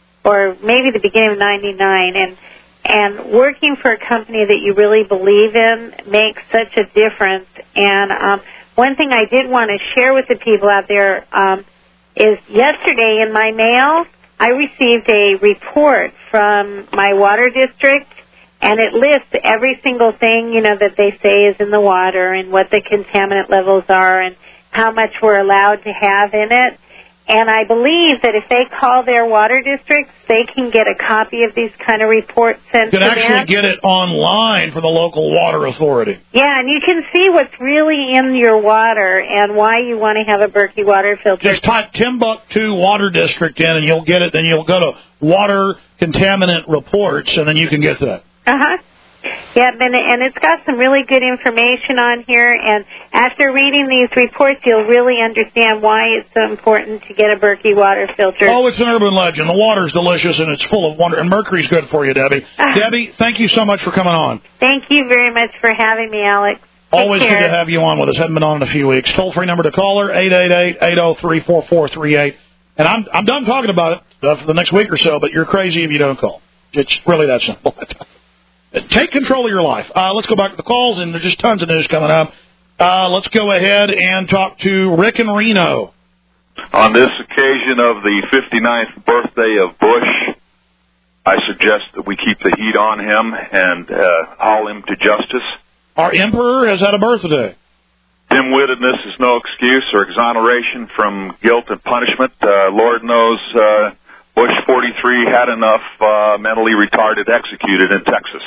or maybe the beginning of ninety-nine, and and working for a company that you really believe in makes such a difference. And um, one thing I did want to share with the people out there um, is yesterday in my mail, I received a report from my water district, and it lists every single thing, you know, that they say is in the water and what the contaminant levels are and how much we're allowed to have in it. And I believe that if they call their water districts, they can get a copy of these kind of reports sent to them. You can actually them. get it online from the local water authority. Yeah, and you can see what's really in your water and why you want to have a Berkey water filter. Just type Timbuktu Water District in, and you'll get it. Then you'll go to Water Contaminant Reports, and then you can get that. Uh-huh. Yeah, and, and it's got some really good information on here, and after reading these reports, you'll really understand why it's so important to get a Berkey water filter. Oh, it's an urban legend. The water's delicious, and it's full of wonder, and mercury's good for you, Debbie. Uh, Debbie, thank you so much for coming on. Thank you very much for having me, Alex. Take Always care. good to have you on with us. Haven't been on in a few weeks. Toll-free number to call her, eight eight eight eight oh three four four three eight. And I'm I'm done talking about it uh, for the next week or so, but you're crazy if you don't call. It's really that simple. Take control of your life. Uh, let's go back to the calls, and there's just tons of news coming up. Uh, let's go ahead and talk to Rick in Reno. On this occasion of the fifty-ninth birthday of Bush, I suggest that we keep the heat on him and uh, haul him to justice. Our emperor has had a birthday. Dim-wittedness is no excuse or exoneration from guilt and punishment. Uh, Lord knows uh, Bush forty-three had enough uh, mentally retarded executed in Texas.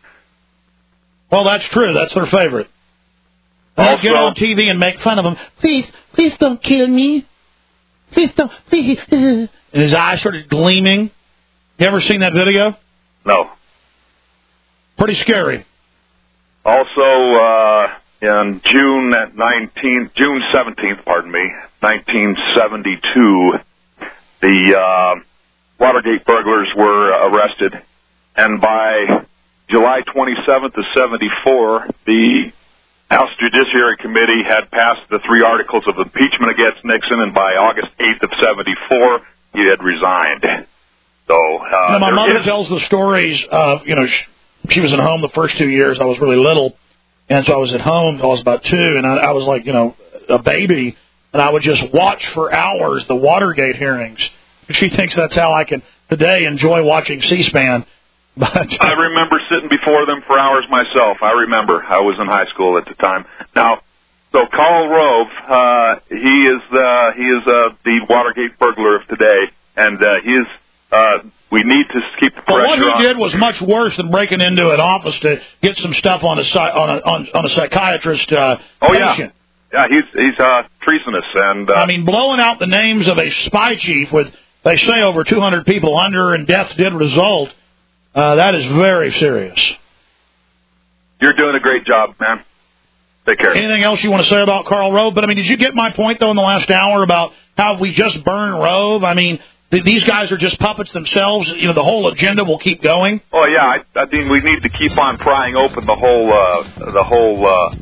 Well, that's true. That's their favorite. They Also, get on T V and make fun of him. Please, please don't kill me. Please don't, please. And his eyes started gleaming. You ever seen that video? No. Pretty scary. Also, uh, in June nineteenth, June seventeenth, pardon me, nineteen seventy-two, the uh, Watergate burglars were arrested, and by July twenty-seventh of seventy-four, the House Judiciary Committee had passed the three articles of impeachment against Nixon, and by August eighth of seventy-four, he had resigned. So, uh, now, my mother is... tells the stories of, you know, she, she was at home the first two years. I was really little, and so I was at home until I was about two, and I, I was like, you know, a baby, and I would just watch for hours the Watergate hearings. She thinks that's how I can today enjoy watching C-SPAN. But I remember sitting before them for hours myself. I remember. I was in high school at the time. Now, so Karl Rove, uh, he is uh, he is uh, the Watergate burglar of today, and uh, he is. Uh, we need to keep the but pressure what he on. did was much worse than breaking into an office to get some stuff on a psy- on a on, on a psychiatrist uh, oh patient. yeah, yeah, he's he's uh, treasonous, and uh, I mean, blowing out the names of a spy chief with they say over two hundred people under and death did result. Uh, that is very serious. You're doing a great job, man. Take care. Anything else you want to say about Karl Rove? But I mean, did you get my point though in the last hour about how we just burn Rove? I mean. These guys are just puppets themselves. You know, the whole agenda will keep going. Oh yeah, I, I mean we need to keep on prying open the whole uh, the whole uh,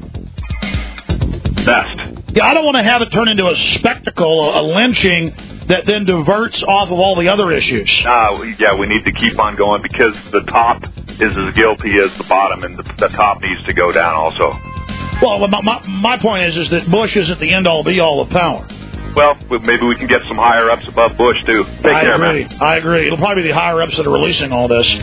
nest. Yeah, I don't want to have it turn into a spectacle, a, a lynching that then diverts off of all the other issues. Uh, yeah, we need to keep on going because the top is as guilty as the bottom, and the, the top needs to go down also. Well, my my, my point is is that Bush isn't the end all be all of power. Well, maybe we can get some higher-ups above Bush, too. Take I care, agree. man. I agree. It'll probably be the higher-ups that are releasing all this.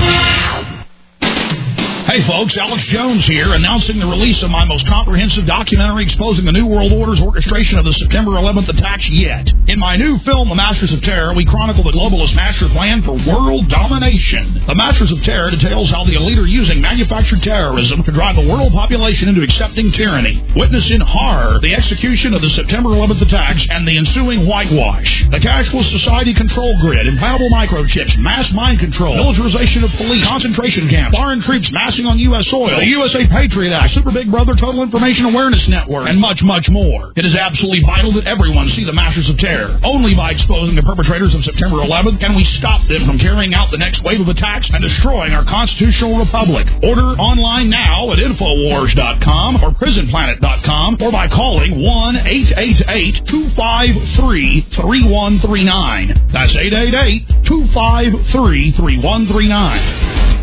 Hey, folks, Alex Jones here, announcing the release of my most comprehensive documentary exposing the New World Order's orchestration of the September eleventh attacks yet. In my new film, The Masters of Terror, we chronicle the globalist master plan for world domination. The Masters of Terror details how the elite are using manufactured terrorism to drive the world population into accepting tyranny. Witness in horror the execution of the September eleventh attacks and the ensuing whitewash. The cashless society control grid, implantable microchips, mass mind control, militarization of police, concentration camps, foreign troops massing on U S soil, the U S A Patriot Act, Super Big Brother Total Information Awareness Network, and much, much more. It is absolutely vital that everyone see the Masters of Terror. Only by exposing the perpetrators of September eleventh can we stop them from carrying out the next wave of attacks and destroying our constitutional republic. Order online now at Infowars dot com or Prison Planet dot com or by calling one eight eight eight, two five three, three one three nine. That's eight eight eight, two five three, three one three nine.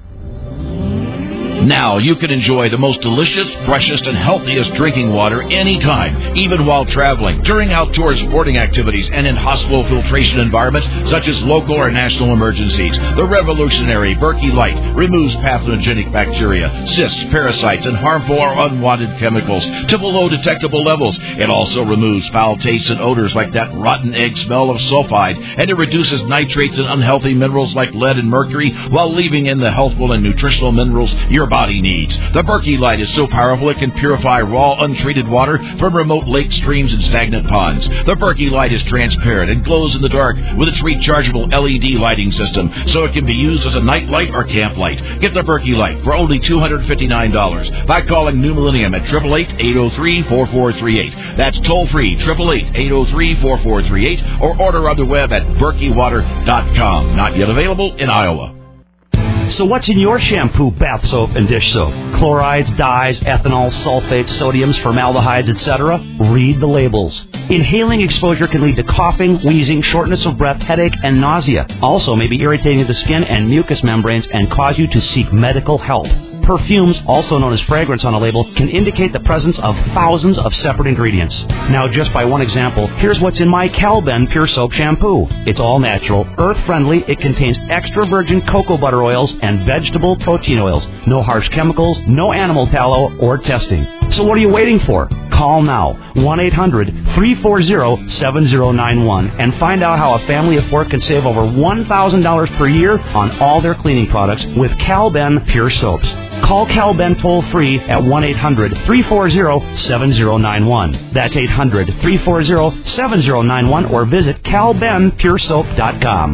Now you can enjoy the most delicious, freshest, and healthiest drinking water anytime, even while traveling, during outdoor sporting activities, and in hospital filtration environments such as local or national emergencies. The revolutionary Berkey Light removes pathogenic bacteria, cysts, parasites, and harmful or unwanted chemicals to below detectable levels. It also removes foul tastes and odors like that rotten egg smell of sulfide, and it reduces nitrates and unhealthy minerals like lead and mercury while leaving in the healthful and nutritional minerals your body needs. The Berkey Light is so powerful it can purify raw, untreated water from remote lakes, streams, and stagnant ponds. The Berkey Light is transparent and glows in the dark with its rechargeable L E D lighting system, so it can be used as a night light or camp light. Get the Berkey Light for only two hundred fifty-nine dollars by calling New Millennium at eight eight eight, eight oh three, four four three eight. That's toll-free, eight eight eight, eight oh three, four four three eight, or order on the web at berkey water dot com. Not yet available in Iowa. So what's in your shampoo, bath soap, and dish soap? Chlorides, dyes, ethanol, sulfates, sodiums, formaldehydes, et cetera? Read the labels. Inhaling exposure can lead to coughing, wheezing, shortness of breath, headache, and nausea. Also may be irritating to the skin and mucous membranes and cause you to seek medical help. Perfumes, also known as fragrance on a label, can indicate the presence of thousands of separate ingredients. Now, just by one example, here's what's in my Calben Pure Soap Shampoo. It's all natural, earth-friendly, it contains extra virgin cocoa butter oils and vegetable protein oils. No harsh chemicals, no animal tallow, or testing. So what are you waiting for? Call now, one eight hundred, three four zero, seven zero nine one, and find out how a family of four can save over one thousand dollars per year on all their cleaning products with Calben Pure Soaps. Call Calben toll-free at one eight hundred, three four zero, seven zero nine one. That's eight hundred, three four zero, seven zero nine one, or visit cal ben pure soap dot com.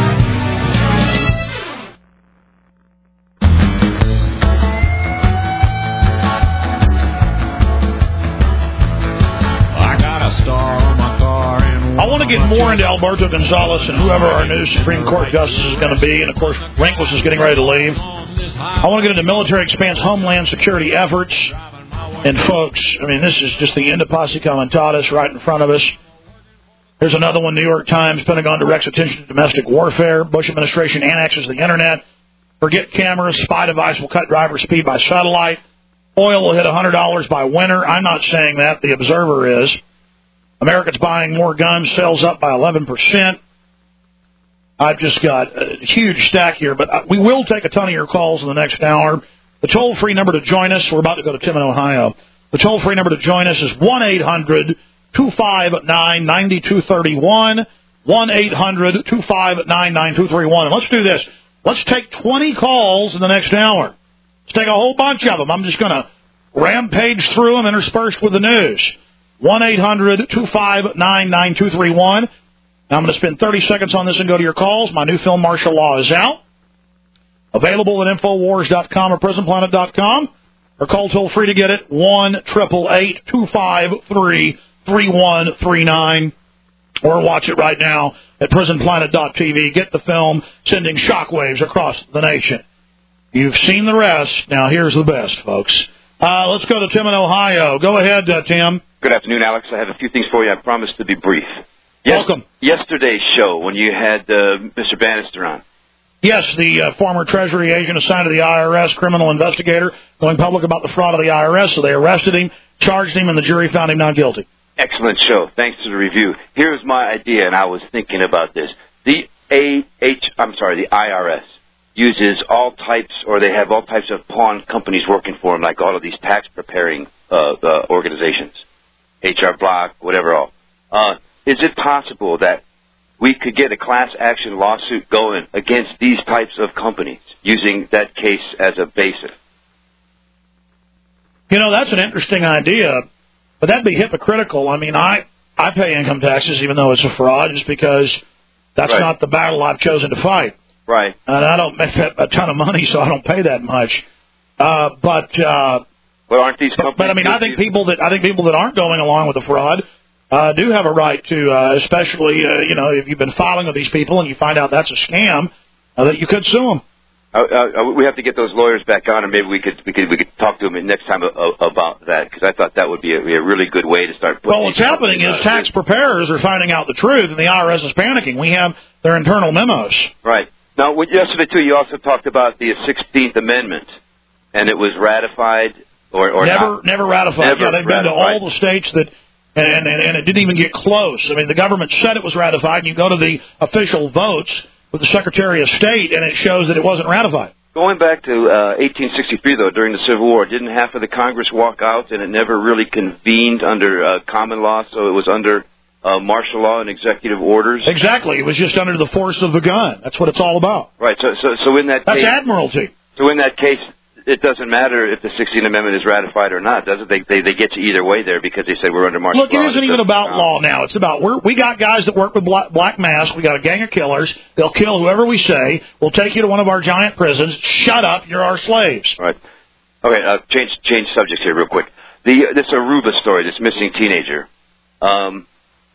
I want to get more into Alberto Gonzalez and whoever our new Supreme Court justice is going to be. And, of course, Rehnquist is getting ready to leave. I want to get into military expanse homeland security efforts. And, folks, I mean, this is just the end of Posse Comitatus right in front of us. Here's another one, New York Times. Pentagon directs attention to domestic warfare. Bush administration annexes the Internet. Forget cameras. Spy device will cut driver speed by satellite. Oil will hit one hundred dollars by winter. I'm not saying that. The Observer is. Americans buying more guns, sales up by eleven percent. I've just got a huge stack here, but we will take a ton of your calls in the next hour. The toll-free number to join us, we're about to go to Tim in Ohio. The toll-free number to join us is one eight hundred two five nine nine two three one, one eight hundred two five nine nine two three one. And let's do this. Let's take twenty calls in the next hour. Let's take a whole bunch of them. I'm just going to rampage through them interspersed with the news. one eight hundred two five nine nine two three one. Now I'm going to spend thirty seconds on this and go to your calls. My new film, Martial Law, is out. Available at Infowars dot com or Prison Planet dot com. Or call toll-free to get it, one eight eight eight two five three three one three nine. Or watch it right now at Prison Planet dot T V. Get the film, sending shockwaves across the nation. You've seen the rest. Now here's the best, folks. Uh, let's go to Tim in Ohio. Go ahead, uh, Tim. Good afternoon, Alex. I have a few things for you. I promise to be brief. Yes, Welcome. Yesterday's show, when you had uh, Mister Bannister on. Yes, the uh, former Treasury agent assigned to the I R S, criminal investigator, going public about the fraud of the I R S. So they arrested him, charged him, and the jury found him not guilty. Excellent show. Thanks to the review. Here's my idea, and I was thinking about this. The A H, I'm sorry, the I R S uses all types, or they have all types of pawn companies working for them, like all of these tax-preparing uh, uh, organizations, H R Block, whatever all. Uh, is it possible that we could get a class action lawsuit going against these types of companies using that case as a basis? You know, that's an interesting idea, but that'd be hypocritical. I mean, I, I pay income taxes even though it's a fraud just because that's right. not the battle I've chosen to fight. Right. And I don't make a ton of money, so I don't pay that much. Uh, but, uh, well, aren't these companies? But, but I mean, I think people that I think people that aren't going along with the fraud uh, do have a right to, uh, especially uh, you know, if you've been filing with these people and you find out that's a scam, uh, that you could sue them. Uh, uh, we have to get those lawyers back on, and maybe we could we could we could talk to them next time about that, because I thought that would be a, be a really good way to start. Well, what's happening is tax preparers are finding out the truth, and the I R S is panicking. We have their internal memos. Right. Now, yesterday, too, you also talked about the sixteenth Amendment, and it was ratified or, or never, not? Never ratified. Never yeah, they've ratified. been to all the states that, and, and, and it didn't even get close. I mean, the government said it was ratified, and you go to the official votes with the Secretary of State, and it shows that it wasn't ratified. Going back to uh, eighteen sixty-three, though, during the Civil War, didn't half of the Congress walk out, and it never really convened under uh, common law, so it was under Uh, martial law and executive orders? Exactly. It was just under the force of the gun. That's what it's all about. Right. So, so, so in that That's case, admiralty. So in that case, it doesn't matter if the sixteenth Amendment is ratified or not, does it? They, they, they get you either way there because they say we're under martial law. Look, law. it isn't even about law now. It's about, we're, we got guys that work with Black, Black Mask. We got a gang of killers. They'll kill whoever we say. We'll take you to one of our giant prisons. Shut up. You're our slaves. Right. Okay, uh, change, change subjects here real quick. The, this Aruba story, this missing teenager. Um,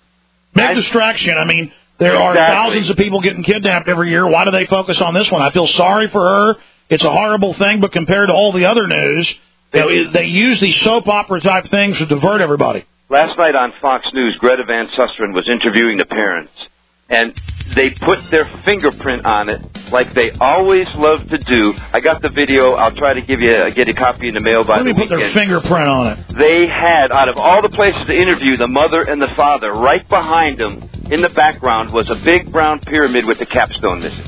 Big I, distraction. I mean, there exactly. are thousands of people getting kidnapped every year. Why do they focus on this one? I feel sorry for her. It's a horrible thing, but compared to all the other news, they, you know, they use these soap opera type things to divert everybody. Last night on Fox News, Greta Van Susteren was interviewing the parents, and they put their fingerprint on it like they always love to do. I got the video. I'll try to give you a, get a copy in the mail by Let the me weekend. Put their fingerprint on it. They had, out of all the places to interview, the mother and the father, right behind them, in the background, was a big brown pyramid with the capstone missing.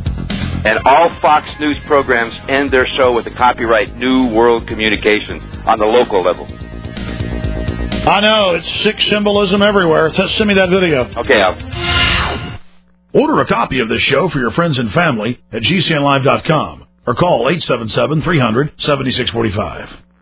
And all Fox News programs end their show with the copyright New World Communications on the local level. I know. It's sick symbolism everywhere. Send me that video. Okay, I'll... Order a copy of this show for your friends and family at G C N live dot com or call eight seven seven, three hundred, seventy-six forty-five.